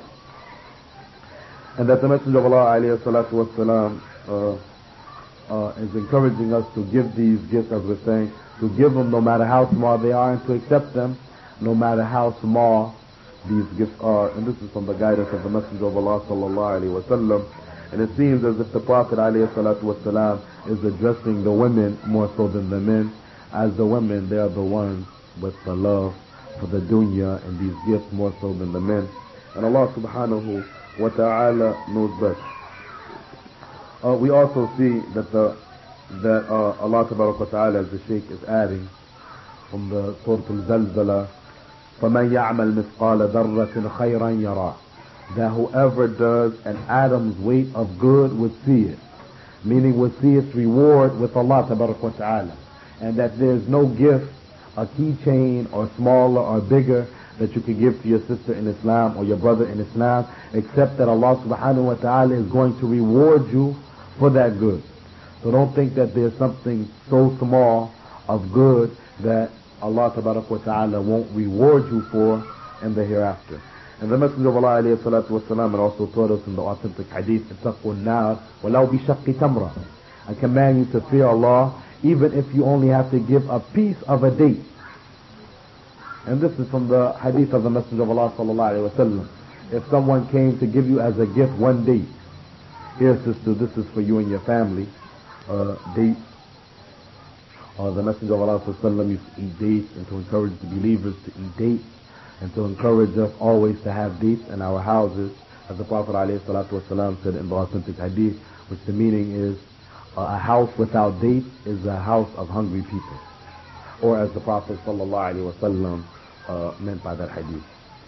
And that the Messenger of Allah alayhi salatu wasalam, uh, uh, is encouraging us to give these gifts, as we're saying, to give them no matter how small they are, and to accept them no matter how small these gifts are. And this is from the guidance of the Messenger of Allah sallallahu alayhi wasallam. And it seems as if the Prophet alayhi salatu wasalam is addressing the women more so than the men, as the women, they are the ones with the love for the dunya and these gifts more so than the men. And Allah subhanahu wa ta'ala knows best. Uh, we also see that the that uh, Allah tabarak wa ta'ala, as the Shaykh is adding from the Surah Al-Zalzala, فَمَنْ يَعْمَلْ مِثْقَالَ ذَرَّةٍ خَيْرًا يَرَى, that whoever does an atom's weight of good would see it, meaning would see its reward with Allah tabarak wa ta'ala. And that there's no gift, a keychain or smaller or bigger, that you can give to your sister in Islam or your brother in Islam, except that Allah subhanahu wa ta'ala is going to reward you for that good. So don't think that there's something so small of good that Allah tabarak wa ta'ala won't reward you for in the hereafter. And the Messenger of Allah alayhi salatu wa salam also taught us in the authentic hadith, اتَّقُوا النَّارِ وَلَوْ بِشَقِّ تَمْرَةٍ, I command you to fear Allah even if you only have to give a piece of a date. And this is from the hadith of the Messenger of Allah sallallahu alaihi wasallam. If someone came to give you as a gift one date, here sister, this is for you and your family, uh, date. Uh, the Messenger of Allah sallallahu alaihi wasallam used to eat dates, and to encourage the believers to eat dates, and to encourage us always to have dates in our houses, as the Prophet alayhi salatu wasallam said in the authentic hadith, which the meaning is, Uh, a house without dates is a house of hungry people, or as the Prophet sallallahu alaihi wasallam uh, meant by that hadith.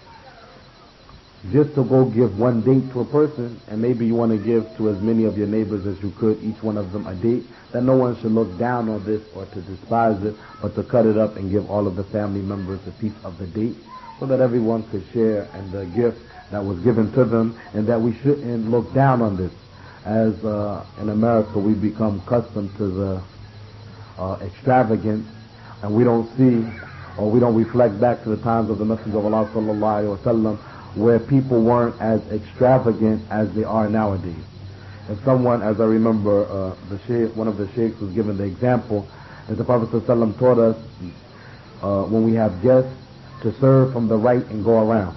Just to go give one date to a person, and maybe you want to give to as many of your neighbors as you could, each one of them a date, that no one should look down on this or to despise it, but to cut it up and give all of the family members a piece of the date, so that everyone could share in the gift that was given to them, and that we shouldn't look down on this. As uh, in America we become accustomed to the uh, extravagance, and we don't see, or we don't reflect back to the times of the Messenger of Allah sallallahu alaihi wasallam, where people weren't as extravagant as they are nowadays. If someone, as I remember, uh, the sheikh, one of the sheikhs was given the example that the Prophet sallallahu alaihi wasallam taught us uh, when we have guests to serve from the right and go around.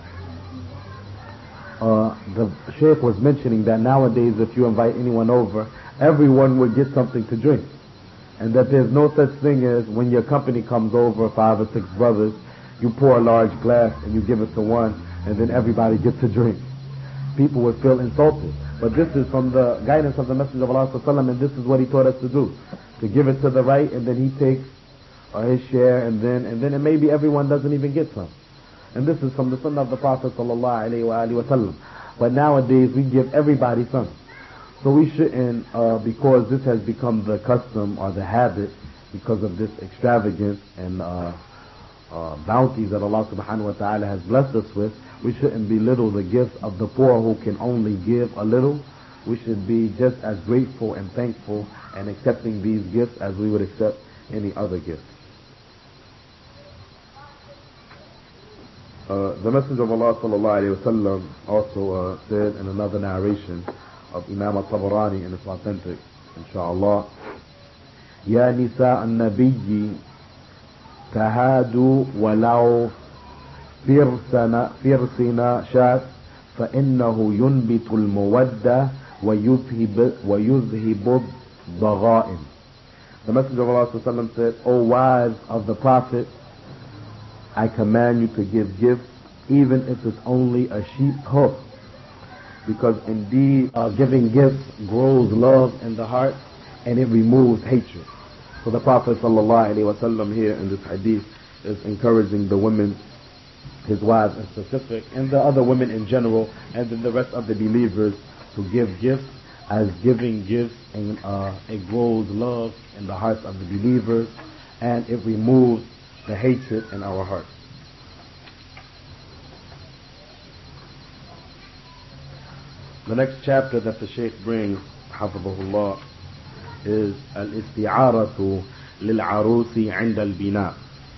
Uh, the Shaykh was mentioning that nowadays if you invite anyone over, everyone would get something to drink. And that there's no such thing as when your company comes over, five or six brothers, you pour a large glass and you give it to one, and then everybody gets a drink. People would feel insulted. But this is from the guidance of the Messenger of Allah sallallahu alaihi wasallam, and this is what he taught us to do. To give it to the right, and then he takes uh, his share, and then and then and maybe everyone doesn't even get some. And this is from the sunnah of the Prophet sallallahu alaihi wasallam. But nowadays we give everybody some. So we shouldn't, uh, because this has become the custom or the habit, because of this extravagance and uh, uh, bounties that Allah subhanahu wa ta'ala has blessed us with, we shouldn't belittle the gifts of the poor who can only give a little. We should be just as grateful and thankful and accepting these gifts as we would accept any other gift. Uh, the Messenger of Allah sallallahu alayhi wa sallam also uh, said in another narration of Imam al-Tabarani, and it's authentic, inshallah, يا نساء النبي تهادوا ولو فرسنا فرسنا شات فإنه ينبت المودة ويذهب ويذهب الضغائن. The Messenger of Allah sallallahu alayhi wa sallam said, O wives of the Prophet, I command you to give gifts, even if it's only a sheep's hoof, because indeed uh, giving gifts grows love in the heart and it removes hatred. So the Prophet sallallahu alaihi wasallam here in this hadith is encouraging the women, his wives in specific, and the other women in general, and then the rest of the believers, to give gifts, as giving gifts and uh, it grows love in the hearts of the believers and it removes the hatred in our hearts. The next chapter that the Shaykh brings, Hafidhahullah, is Al-Isti'aratu Lil-Arusi 'Inda Al-Bina.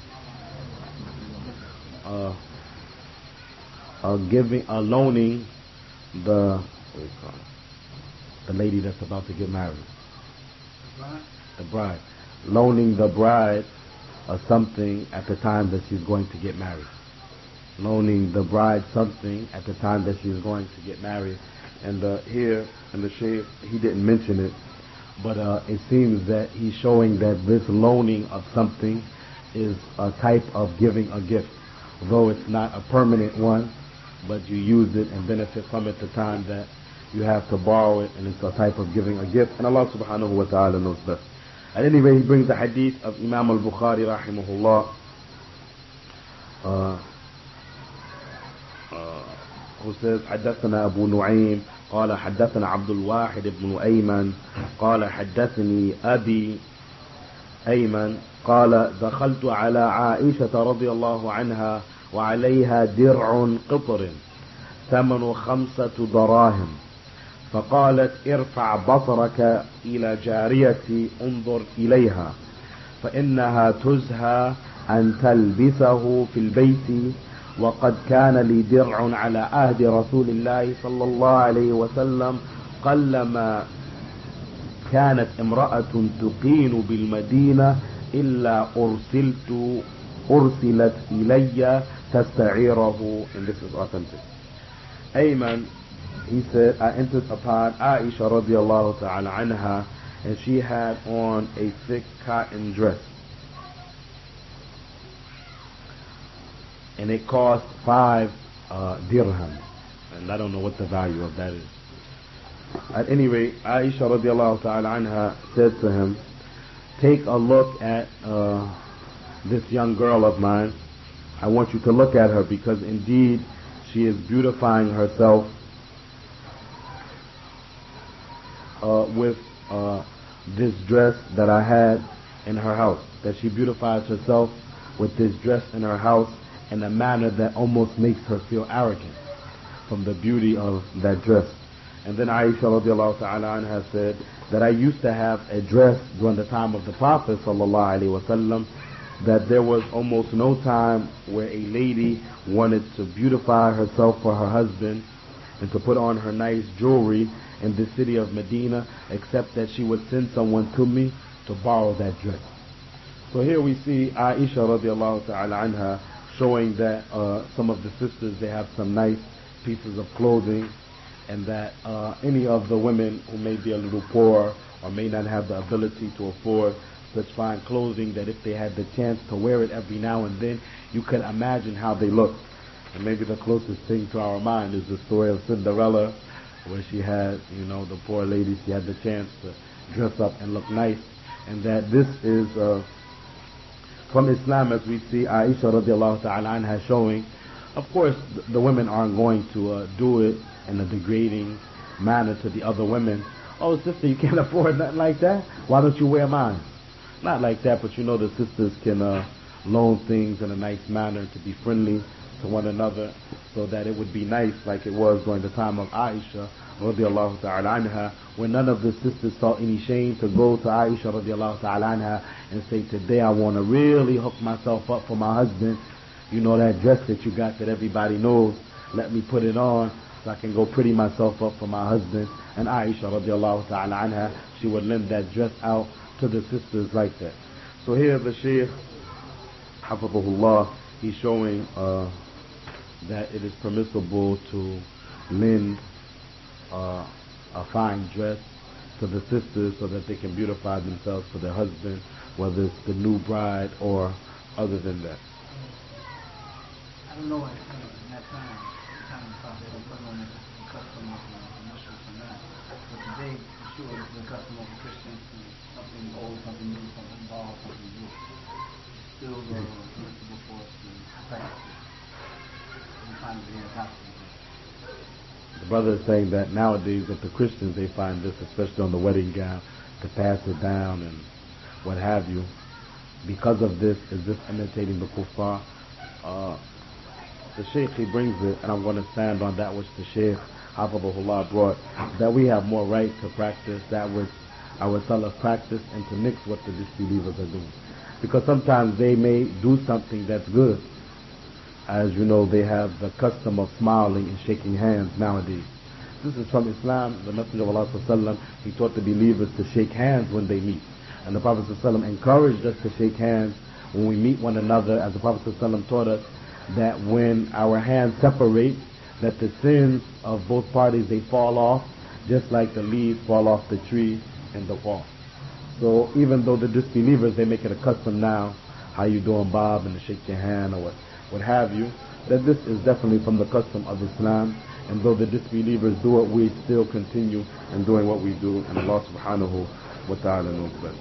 Uh, uh, giving, uh, loaning the, what do you call it? The lady that's about to get married. The bride. The bride. Loaning the bride uh, something at the time that she's going to get married. Loaning the bride something at the time that she's going to get married. And uh, here in the Shaykh, he didn't mention it, but uh, it seems that he's showing that this loaning of something is a type of giving a gift, though it's not a permanent one, but you use it and benefit from it the time that you have to borrow it, and it's a type of giving a gift, and Allah subhanahu wa ta'ala knows best. At any rate, he brings the hadith of Imam al-Bukhari rahimahullah, uh, uh, who says, حدثنا أبو نعيم قال حدثنا عبد الواحد بن أيمن قال حدثني أبي أيمن قال دخلت على عائشة رضي الله عنها وعليها درع قطر ثمن خمسة دراهم، فقالت ارفع بصرك إلى جاريتي انظر إليها فإنها تزهى أن تلبسه في البيت، وقد كان لي درع على عهد رسول الله صلى الله عليه وسلم قلما كانت امرأة تقين بالمدينة إلا أرسلت أرسلت إلي تستعيره. And this is authentic. Ayman, he said, I entered upon Aisha radiallahu ta'ala anha, and she had on a thick cotton dress, and it cost five uh, dirhams, and I don't know what the value of that is. At any rate, Aisha radiallahu ta'ala anha said to him, take a look at uh, this young girl of mine. I want you to look at her, because indeed she is beautifying herself uh, with uh, this dress that I had in her house, that she beautifies herself with this dress in her house in a manner that almost makes her feel arrogant from the beauty of that dress. And then Aisha radiallahu ta'ala anha said that I used to have a dress during the time of the Prophet sallallahu alaihi wasallam, that there was almost no time where a lady wanted to beautify herself for her husband and to put on her nice jewelry in the city of Medina, except that she would send someone to me to borrow that dress. So here we see Aisha radiallahu ta'ala anha showing that uh, some of the sisters, they have some nice pieces of clothing, and that uh, any of the women who may be a little poor or may not have the ability to afford such fine clothing that if they had the chance to wear it every now and then, you could imagine how they looked. And maybe the closest thing to our mind is the story of Cinderella, where she had, you know, the poor lady, she had the chance to dress up and look nice. And that this is uh, from Islam, as we see Aisha radiallahu ta'ala anha showing. Of course, the women aren't going to uh, do it in a degrading manner to the other women. Oh, sister, you can't afford nothing like that? Why don't you wear mine? Not like that, but you know the sisters can uh, loan things in a nice manner to be friendly to one another, so that it would be nice like it was during the time of Aisha radiallahu ta'ala anha, when none of the sisters felt any shame to go to Aisha radiallahu ta'ala anha and say, today I want to really hook myself up for my husband. You know that dress that you got that everybody knows, let me put it on so I can go pretty myself up for my husband. And Aisha radiallahu ta'ala anha, she would lend that dress out to the sisters like that. So here the Shaykh, hafidhahullah, he's showing uh, that it is permissible to lend uh, a fine dress to the sisters so that they can beautify themselves for their husband, whether it's the new bride or other than that. I don't know, in that time, the time of the Prophet, it wasn't the custom of the Muslims and that. But today, for sure, it's the custom of the Christians, something old, something new, something involved, something new. Still the permissible for us to practice it. We find it very adopted. The brother is saying that nowadays that the Christians, they find this, especially on the wedding gown, to pass it down and what have you. Because of this, is this imitating the kuffar? Uh, the Shaykh, he brings it, and I'm going to stand on that which the Shaykh, hafidhahullah, brought, that we have more right to practice that which our salaf practice and to mix what the disbelievers are doing. Because sometimes they may do something that's good. As you know, they have the custom of smiling and shaking hands nowadays. This is from Islam. The Messenger of Allah sallallahu, he taught the believers to shake hands when they meet. And the Prophet sallallahu encouraged us to shake hands when we meet one another, as the Prophet sallallahu taught us that when our hands separate, that the sins of both parties, they fall off, just like the leaves fall off the tree in the fall. So even though the disbelievers, they make it a custom now, how you doing, Bob, and to shake your hand or what, what have you, that this is definitely from the custom of Islam. And though the disbelievers do it, we still continue in doing what we do, and Allah subhanahu wa ta'ala knows best.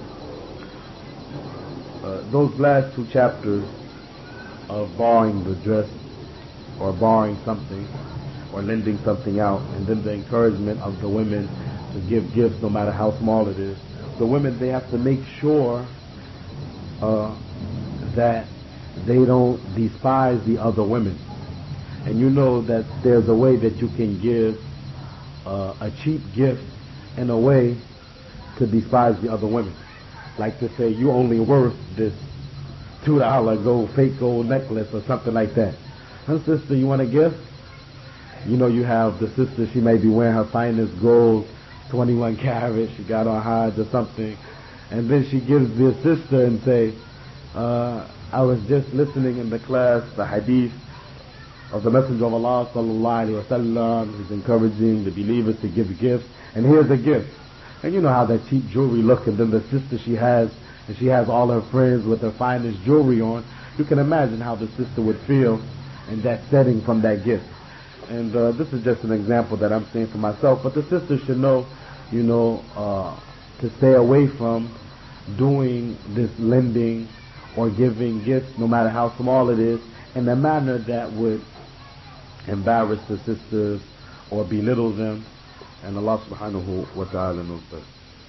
Uh, those last two chapters of borrowing the dress or borrowing something or lending something out, and then the encouragement of the women to give gifts no matter how small it is. The women, they have to make sure uh, that they don't despise the other women. And you know that there's a way that you can give uh, a cheap gift in a way to despise the other women. Like to say, you only worth this two dollar gold, fake gold necklace or something like that. Huh, sister, you want a gift? You know, you have the sister, she may be wearing her finest gold, twenty-one carat, she got on hides or something. And then she gives the sister and say, uh, I was just listening in the class, the hadith of the Messenger of Allah sallallahu alaihi wasallam. He's encouraging the believers to give gifts, and here's a gift. And you know how that cheap jewelry look, and then the sister she has, and she has all her friends with her finest jewelry on. You can imagine how the sister would feel in that setting from that gift. And uh, this is just an example that I'm saying for myself, but the sister should know, you know, uh, to stay away from doing this lending or giving gifts, no matter how small it is, in a manner that would embarrass the sisters or belittle them. And Allah subhanahu wa ta'ala knows best.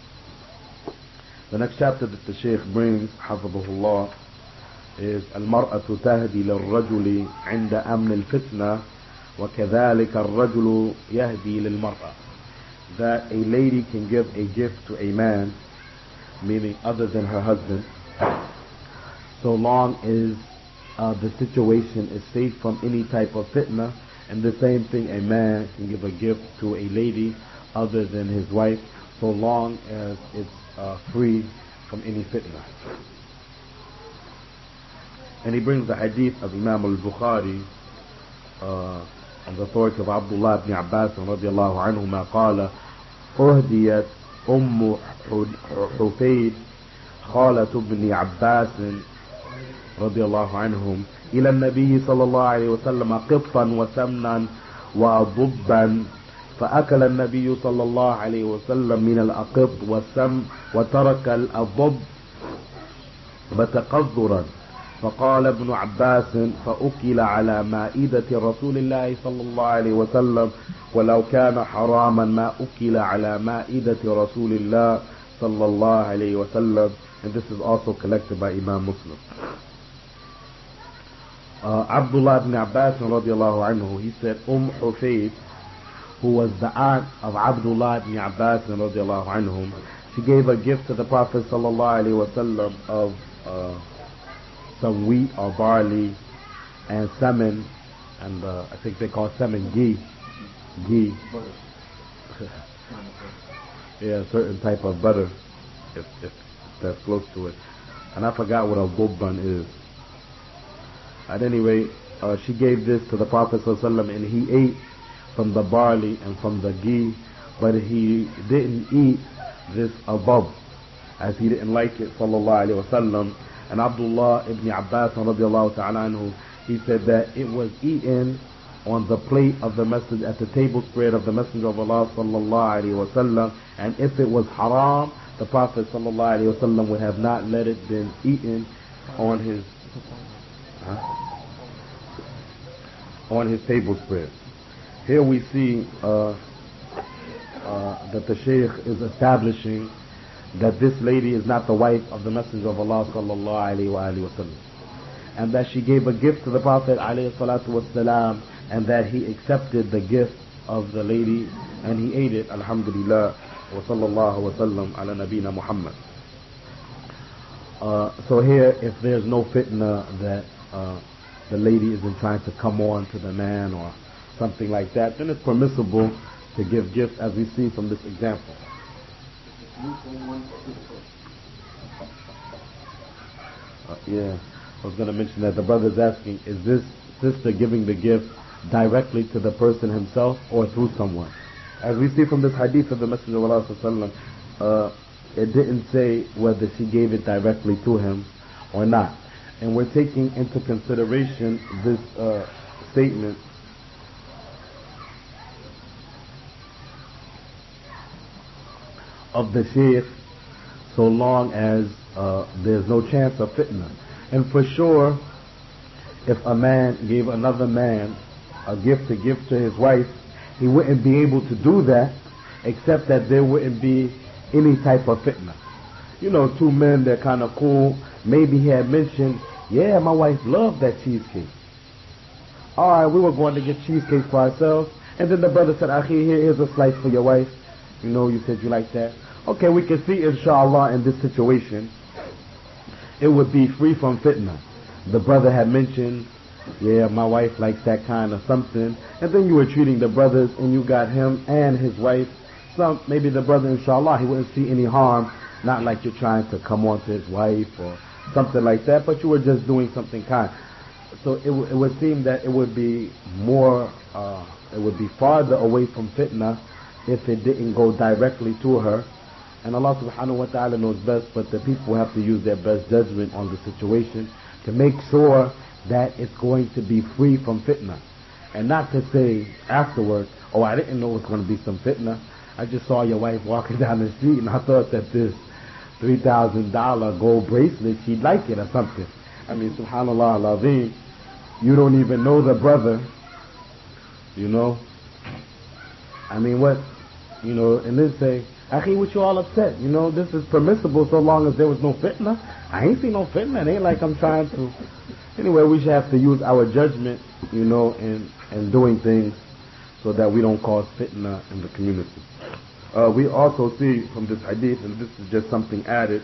The next chapter that the Shaykh brings, hafidhahullah, is Al-mar'atu tahdi lil-rajuli 'inda amn al-fitna wa kadhalika al-rajulu yahdi lil-mar'a. That a lady can give a gift to a man, meaning other than her husband, so long as uh, the situation is safe from any type of fitna. And the same thing, a man can give a gift to a lady other than his wife, so long as it's uh, free from any fitna. And he brings the hadith of Imam al-Bukhari uh, on the authority of Abdullah ibn Abbas radiallahu anhuma قال أهديت أم حفيد خالة ابن عباس رضي الله عنهم إلى النبي صلى الله عليه وسلم قطا وسمنا وضبا، فأكل النبي صلى الله عليه وسلم من الأقط والسم وترك الضب بتقذرا. فقال ابن عباس: فأكل على مائدة رسول الله صلى الله عليه وسلم، ولو كان حراما ما أكل على مائدة رسول الله صلى الله عليه وسلم. And this is also collected by Imam Muslim. Uh, Abdullah ibn Abbas radiallahu anhu, he said, Umm Hufayt, who was the aunt of Abdullah ibn Abbas radiallahu anhum, she gave a gift to the Prophet sallallahu alaihi wasallam of uh, some wheat or barley and semen, and uh, I think they call semen ghee. Ghee. Yeah, a certain type of butter, if, if that's close to it. And I forgot what a bubban is. At any rate, uh, she gave this to the Prophet ﷺ, and he ate from the barley and from the ghee, but he didn't eat this above, as he didn't like it, sallallahu alaihi wasallam. And Abdullah ibn Abbas radiallahu ta'ala anhu, he said that it was eaten on the plate of the Messenger, at the table spread of the Messenger of Allah sallallahu alaihi wasallam, and if it was haram, the Prophet sallallahu alaihi wasallam would have not let it been eaten on his huh? on his table spread. Here we see uh, uh, that the Shaykh is establishing that this lady is not the wife of the Messenger of Allah sallallahu alaihi wa alihi wasallam, and that she gave a gift to the Prophet alayhi salatu wasalam, and that he accepted the gift of the lady and he ate it. Alhamdulillah wa sallallahu wa sallam ala nabina Muhammad. Uh, so here, if there's no fitna that uh, the lady isn't trying to come on to the man or something like that, then it's permissible to give gifts, as we see from this example. Uh, yeah, I was going to mention that the brother's asking, is this sister giving the gift directly to the person himself or through someone? As we see from this hadith of the Messenger of Allah sallallahu alaihi wasallam, uh, it didn't say whether she gave it directly to him or not. And we're taking into consideration this uh, statement of the Shaykh so long as uh, there's no chance of fitna. And for sure, if a man gave another man a gift to give to his wife, he wouldn't be able to do that except that there wouldn't be any type of fitna. You know, two men, they're kind of cool. Maybe he had mentioned, yeah, my wife loved that cheesecake. Alright, we were going to get cheesecake for ourselves, and then the brother said, Akhi, here, here's a slice for your wife. You know, you said you like that. Okay, we can see, inshallah, in this situation, it would be free from fitna. The brother had mentioned, yeah, my wife likes that kind of something, and then you were treating the brothers, and you got him and his wife. Some, maybe the brother, inshallah, he wouldn't see any harm, not like you're trying to come on to his wife or something like that, but you were just doing something kind. So it, w- it would seem that it would be more, uh, it would be farther away from fitna if it didn't go directly to her. And Allah subhanahu wa ta'ala knows best, but the people have to use their best judgment on the situation to make sure that it's going to be free from fitna. And not to say afterwards, oh, I didn't know it was going to be some fitna. I just saw your wife walking down the street and I thought that this three thousand dollar gold bracelet, she'd like it or something. I mean, subhanallah al-azim, you don't even know the brother, you know. I mean, what, you know, and then say, Akhi, what you all upset? You know, this is permissible so long as there was no fitna. I ain't seen no fitna. It ain't like I'm trying to. Anyway, we should have to use our judgment, you know, in, in doing things so that we don't cause fitna in the community. Uh, we also see from this hadith, and this is just something added,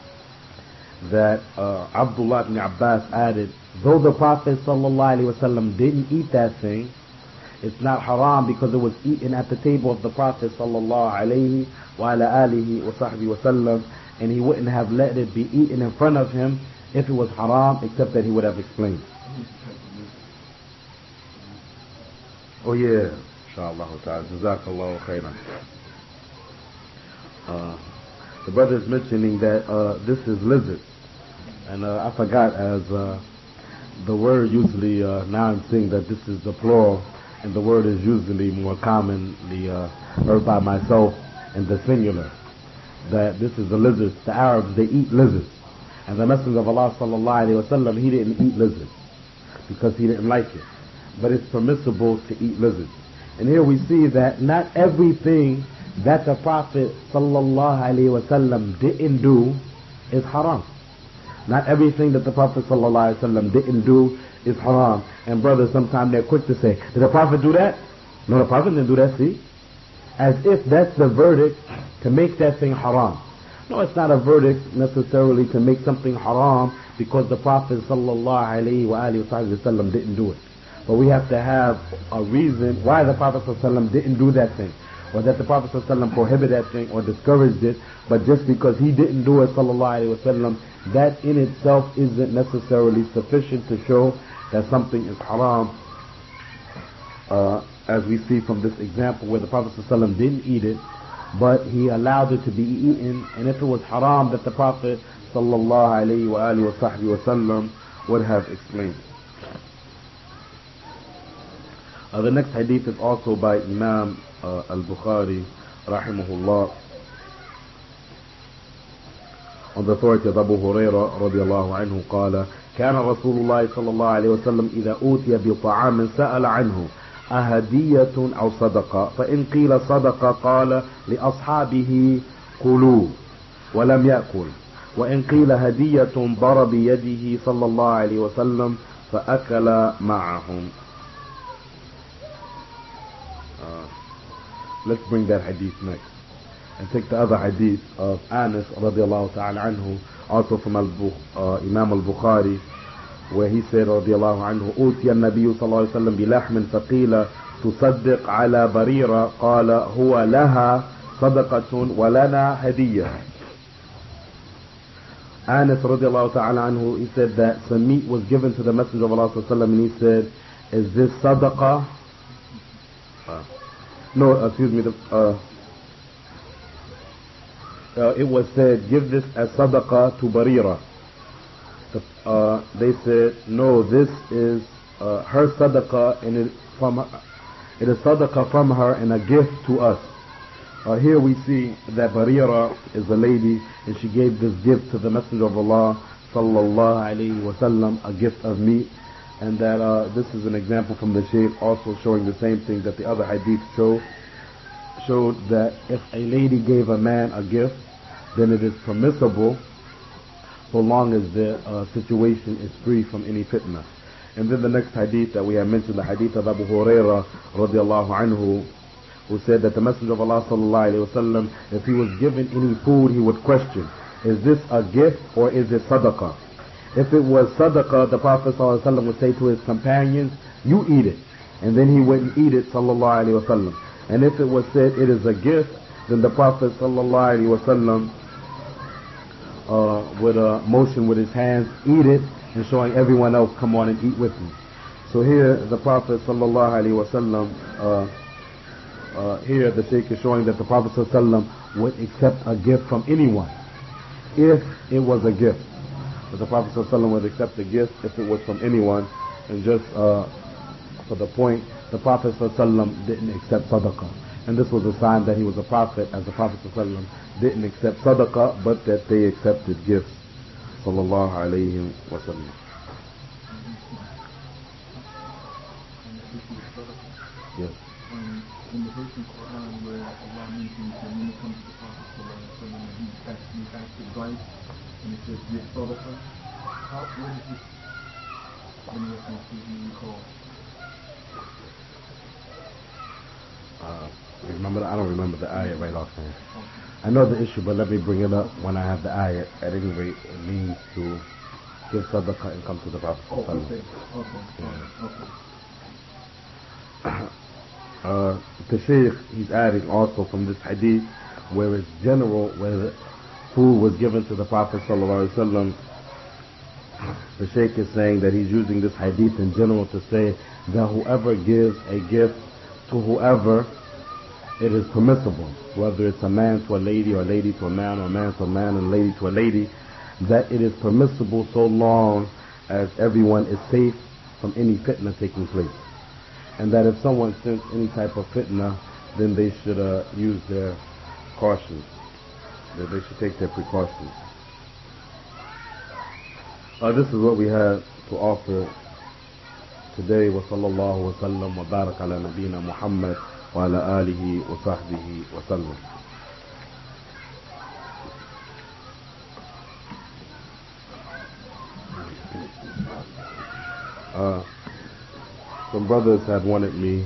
that uh, Abdullah ibn Abbas added, though the Prophet sallallahu alaihi wasallam didn't eat that thing, it's not haram because it was eaten at the table of the Prophet sallallahu alaihi wa ala alihi wa sahbihi wasallam, and he wouldn't have let it be eaten in front of him if it was haram, except that he would have explained. Oh yeah, inshallah ta'ala, jazakallahu khairan. Uh, the brother is mentioning that uh, this is lizard. And uh, I forgot as uh, the word usually, uh, now I'm seeing that this is the plural, and the word is usually more commonly uh, heard by myself in the singular. That this is the lizards. The Arabs, they eat lizards. And the Messenger of Allah sallallahu alayhi wa sallam, he didn't eat lizards because he didn't like it. But it's permissible to eat lizards. And here we see that not everything that the Prophet sallallahu alayhi wa sallam didn't do is haram. Not everything that the Prophet sallallahu alayhi wa sallam didn't do is haram. And brothers, sometimes they're quick to say, did the Prophet do that? No, the Prophet didn't do that, see? As if that's the verdict to make that thing haram. No, it's not a verdict necessarily to make something haram because the Prophet sallallahu alayhi wa alihi wa sallam didn't do it. But we have to have a reason why the Prophet sallallahu alayhi wa sallam didn't do that thing, or that the Prophet sallallahu alayhi wa sallam prohibited that thing or discouraged it. But just because he didn't do it sallallahu alayhi wa sallam, that in itself isn't necessarily sufficient to show that something is haram. Uh, as we see from this example where the Prophet sallallahu alayhi wa sallam didn't eat it, but he allowed it to be eaten, and if it was haram, that the Prophet sallallahu alayhi wa alihi wa sahbihi wa sallam would have explained. Uh, the next hadith is also by Imam uh, al-Bukhari rahimahullah, on the authority of Abu Hurairah radiyallahu anhu قال كان رسول الله صلى الله عليه وسلم إذا أوتي بطعام سأل عنه أهدية أو صدقة، فإن قيل صدقة قال لأصحابه كلوا ولم يأكل، وإن قيل هدية ضرب بيده صلى الله عليه وسلم فأكل معهم. Uh, let's bring that hadith next and take the other hadith of Anas radiallahu ta'ala anhu, also from al uh, Imam al-Bukhari, where he said radiallahu anhu أوتي النبي صلى الله عليه وسلم بلحم فقيل تصدق على بريرة قال هو لها صدقة ولنا هدية. Anas radiallahu ta'ala anhu, he said that some meat was given to the Messenger of Allah sallallahu alaihi wasallam, and he said, is this sadaqah? Uh, no, excuse me, the, uh, uh, it was said, give this as sadaqah to Barira. The, uh, they said, no, this is uh, her sadaqah, and it, from her, it is sadaqah from her and a gift to us. Uh, here we see that Barira is a lady, and she gave this gift to the Messenger of Allah sallallahu alayhi wa sallam, a gift of meat. And that uh, this is an example from the Shaykh also showing the same thing that the other hadith show, showed that if a lady gave a man a gift, then it is permissible so long as the uh, situation is free from any fitna. And then the next hadith that we have mentioned, the hadith of Abu Hurairah radiallahu anhu, who said that the Messenger of Allah sallallahu alayhi wa sallam, if he was given any food, he would question, is this a gift or is it sadaqah? If it was sadaqah, the Prophet ﷺ would say to his companions, you eat it. And then he wouldn't eat it, sallallahu alayhi wa sallam. And if it was said it is a gift, then the Prophet sallallahu alayhi wa sallam uh, would uh, motion with his hands, eat it, and showing everyone else, come on and eat with me. So here the Prophet sallallahu alayhi wa sallam, uh, uh, here the Shaykh is showing that the Prophet sallallahu alayhi wa sallam would accept a gift from anyone, if it was a gift. But the Prophet ﷺ would accept the gift if it was from anyone. And just uh, for the point, the Prophet ﷺ didn't accept sadaqah. And this was a sign that he was a prophet, as the Prophet ﷺ didn't accept sadaqah, but that they accepted gifts. Sallallahu alayhi wa sallam. Yes. Um, in the verse in Quran where Allah mentions that when it comes to the Prophet ﷺ and he asked, he asked advice, and it says give sadaqah, how, what is this in reference to, do you recall? Uh, remember, I don't remember the ayat right offhand. I know the issue, but let me bring it up when I have the ayat. At any rate, it means to give sadaqah and come to the Prophet. Oh, okay, okay, yeah. okay. Uh, the Shaykh, he's adding also from this hadith, where it's general, where the food was given to the Prophet sallallahu alaihi wasallam. The Shaykh is saying that he's using this hadith in general to say that whoever gives a gift to whoever, it is permissible, whether it's a man to a lady or a lady to a man or a man to a man and a lady to a lady, that it is permissible so long as everyone is safe from any fitna taking place. And that if someone senses any type of fitna, then they should uh, use their cautions, that they should take their precautions. Uh, this is what we had to offer today. Wa sallallahu wa sallam wa barak ala nabina Muhammad wa ala alihi wa sahbihi wa sallam. Uh, some brothers had wanted me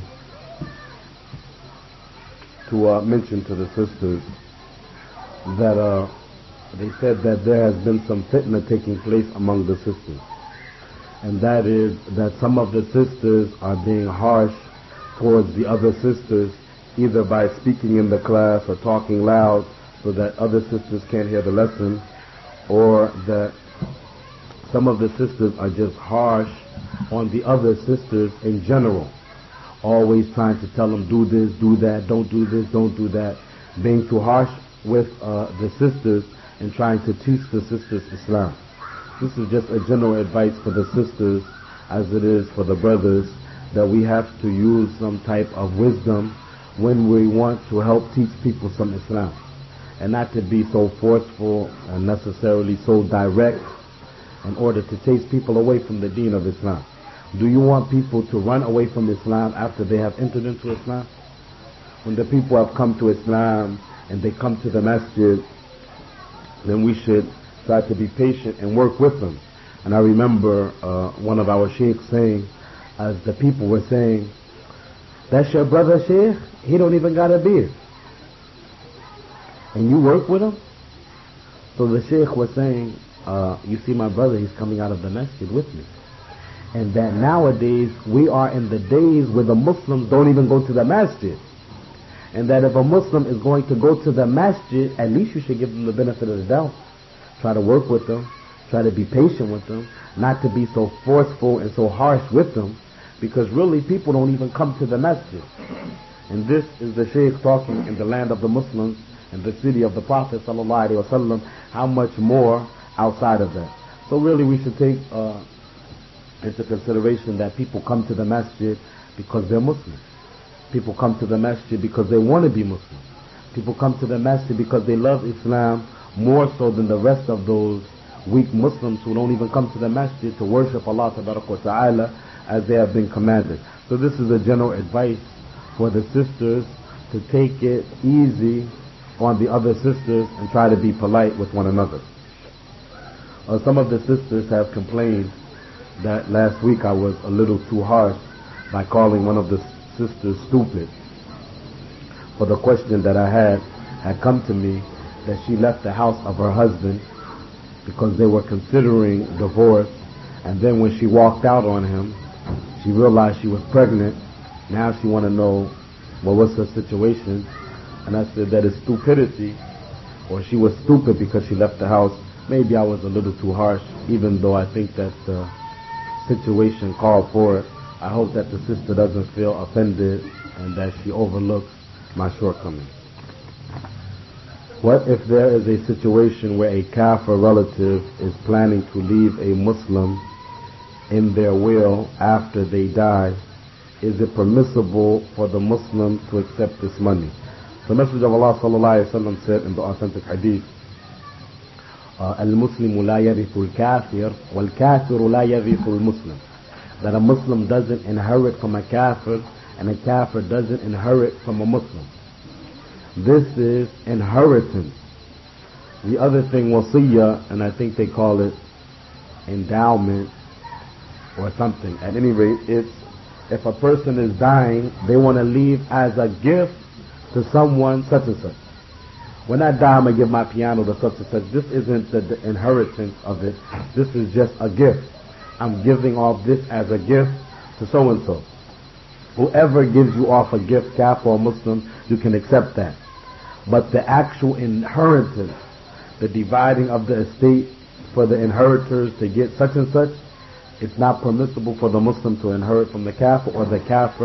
to uh, mention to the sisters that uh, they said that there has been some fitna taking place among the sisters, and that is that some of the sisters are being harsh towards the other sisters, either by speaking in the class or talking loud so that other sisters can't hear the lesson, or that some of the sisters are just harsh on the other sisters in general, always trying to tell them do this, do that, don't do this, don't do that, being too harsh with uh, the sisters and trying to teach the sisters Islam. This is just a general advice for the sisters as it is for the brothers, that we have to use some type of wisdom when we want to help teach people some Islam, and not to be so forceful and necessarily so direct in order to chase people away from the deen of Islam. Do you want people to run away from Islam after they have entered into Islam? When the people have come to Islam and they come to the masjid, then we should try to be patient and work with them. And I remember uh, one of our sheikhs saying, as the people were saying, that's your brother sheikh? He don't even got a beard. And you work with him? So the sheikh was saying, uh, you see my brother, he's coming out of the masjid with me. And that nowadays we are in the days where the Muslims don't even go to the masjid. And that if a Muslim is going to go to the masjid, at least you should give them the benefit of the doubt. Try to work with them. Try to be patient with them. Not to be so forceful and so harsh with them. Because really people don't even come to the masjid. And this is the Shaykh talking in the land of the Muslims, in the city of the Prophet sallallahu alaihi wasallam, how much more outside of that. So really we should take uh, into consideration that people come to the masjid because they're Muslims. People come to the masjid because they want to be Muslim. People come to the masjid because they love Islam more so than the rest of those weak Muslims who don't even come to the masjid to worship Allah tabaraka wa ta'ala as they have been commanded. So this is a general advice for the sisters, to take it easy on the other sisters and try to be polite with one another. Uh, some of the sisters have complained that last week I was a little too harsh by calling one of the sisters stupid for the question that I had had come to me, that she left the house of her husband because they were considering divorce, and then when she walked out on him she realized she was pregnant. Now she want to know, well, what's her situation? And I said that is stupidity, or she was stupid because she left the house. Maybe I was a little too harsh, even though I think that the situation called for it. I hope that the sister doesn't feel offended and that she overlooks my shortcomings. What if there is a situation where a kafir relative is planning to leave a Muslim in their will after they die? Is it permissible for the Muslim to accept this money? The Messenger of Allah sallallahu alaihi wasallam said in the authentic hadith, "Al-Muslimu la yarithu al-kafir, wal-kafiru la yarithu al-Muslim." That a Muslim doesn't inherit from a kafir, and a kafir doesn't inherit from a Muslim. This is inheritance. The other thing, wasiyah, and I think they call it endowment or something. At any rate, it's if a person is dying, they want to leave as a gift to someone such and such. When I die, I'm going to give my piano to such and such. This isn't the, the inheritance of it. This is just a gift. I'm giving off this as a gift to so and so. Whoever gives you off a gift, kafir or Muslim, you can accept that. But the actual inheritance, the dividing of the estate for the inheritors to get such and such, it's not permissible for the Muslim to inherit from the kafir, or the kafir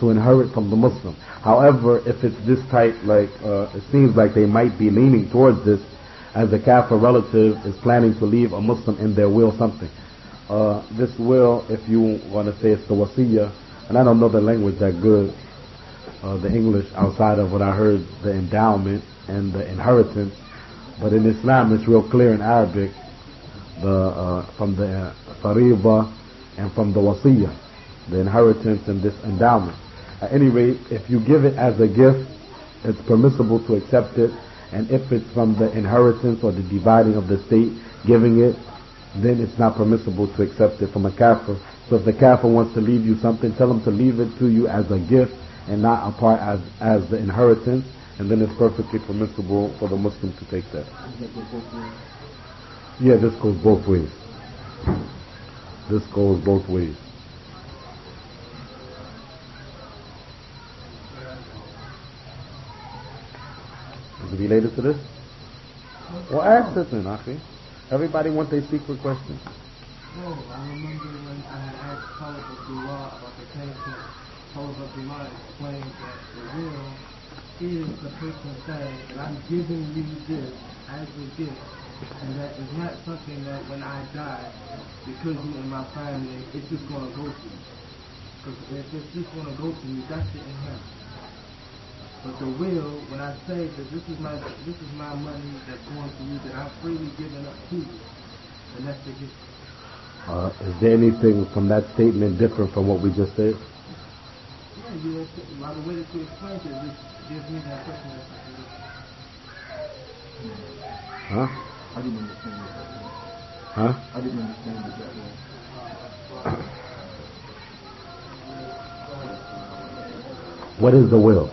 to inherit from the Muslim. However, if it's this type, like uh, it seems like they might be leaning towards this, as the kafir relative is planning to leave a Muslim in their will something. Uh, this will, if you want to say it's the wasiyah, and I don't know the language that good, uh, the English outside of what I heard, the endowment and the inheritance, but in Islam it's real clear in Arabic, the uh, from the uh, fariba and from the wasiyah, the inheritance and this endowment. At any rate, if you give it as a gift, it's permissible to accept it, and if it's from the inheritance or the dividing of the state, giving it, then it's not permissible to accept it from a kafir. So if the kafir wants to leave you something, tell him to leave it to you as a gift and not a part as, as the inheritance, and then it's perfectly permissible for the Muslim to take that. Yeah, this goes both ways. This goes both ways. Is it related to this? Well, ask it then, Akhi. Everybody wants their secret questions. No, I remember when I had asked Talib Abdullah about the connection. Talib Abdullah explained that the will is the person saying that I'm giving you this as a gift, and that it's not something that when I die, because you in my family, it's just going to go to you. Because if it's just going to go to you, that's the inheritance. But the will, when I say that this is my this is my money that's going to you, that I'm freely giving up to you, then that's the gift. Uh, is there anything from that statement different from what we just said? Yeah, you, by the way that you explained it, it gives me that impression that it's a gift. Huh? I didn't understand it that way. Huh? I didn't understand it that way. What is the will?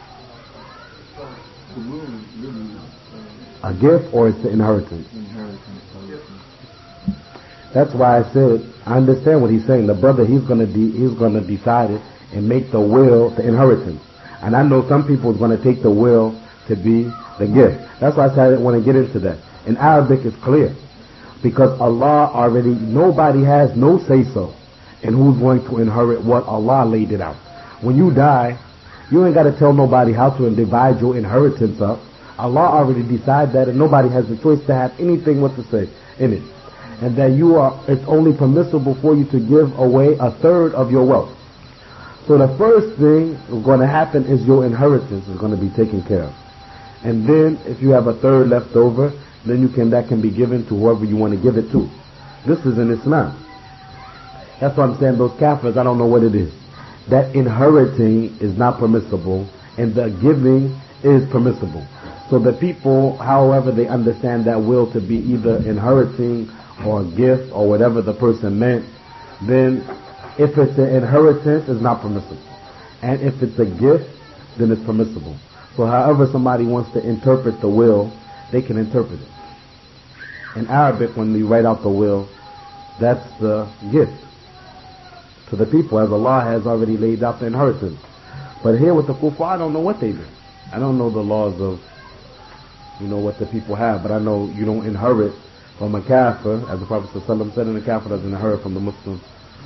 The will is really uh, A gift, or it's the inheritance? inheritance. inheritance. That's why I said I understand what he's saying. The brother, he's gonna de- he's gonna decide it and make the will the inheritance. And I know some people is gonna take the will to be the gift. That's why I said I didn't want to get into that. In Arabic, it's clear because Allah already, nobody has no say so in who's going to inherit what. Allah laid it out. When you die, you ain't got to tell nobody how to divide your inheritance up. Allah already decided that, and nobody has the choice to have anything what to say in it. And that you are, it's only permissible for you to give away a third of your wealth. So the first thing going to happen is your inheritance is going to be taken care of. And then if you have a third left over, then you can, that can be given to whoever you want to give it to. This is in Islam. That's why I'm saying those kafirs, I don't know what it is. That inheriting is not permissible, and the giving is permissible. So the people, however they understand that will to be either inheriting or gift or whatever the person meant, then if it's an inheritance, it's not permissible. And if it's a gift, then it's permissible. So however somebody wants to interpret the will, they can interpret it. In Arabic, when you write out the will, that's the gift to the people, as Allah has already laid out the inheritance. But here with the kuffar, I don't know what they do. I don't know the laws of, you know, what the people have, but I know you don't inherit from a kafir, as the Prophet ﷺ said, and the kafir doesn't inherit from the Muslim.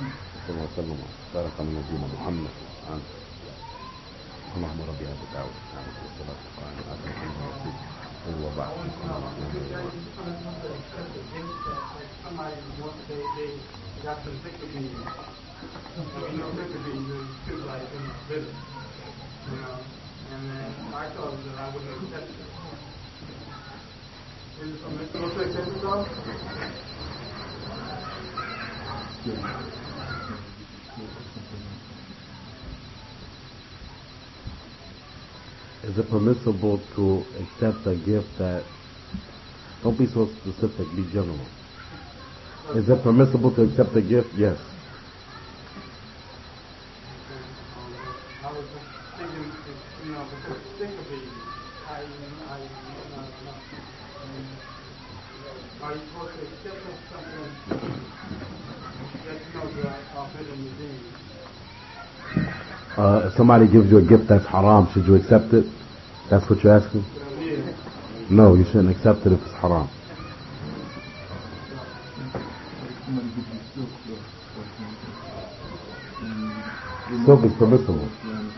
اللهم ربي هذا الدعوة والصلاة Somebody wants they they got some sick beans. I mean, no sick beans, it's too like you know bitter, you know. And then I told them that I wouldn't accept it. Is it permissible to accept it though? Is it permissible to accept a gift that, don't be so specific, be general. Is it permissible to accept a gift? Yes. I was just thinking, you know, because it's sick of beans, I, I, no, no. Are you supposed to accept something that you know are bitter in the beans? Uh, if somebody gives you a gift that's haram, should you accept it? That's what you're asking? Yeah. No, you shouldn't accept it if it's haram. Somebody gives you silk, for example. Silk is permissible. And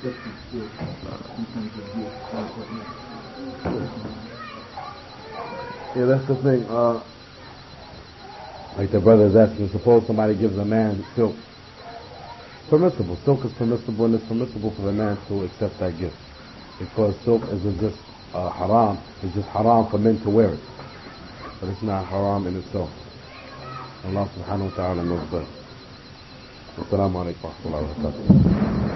accepted still in terms of gifts? That's what makes Yeah, that's the thing. Uh, like the brother is asking, suppose somebody gives a man silk. Permissible. Silk is permissible, and it's permissible for the man to accept that gift. Because silk isn't just uh, haram, it's just haram for men to wear it. But it's not haram in itself. Allah subhanahu wa ta'ala knows best. Assalamu alaikum wa rahmatullahi wa barakatuh.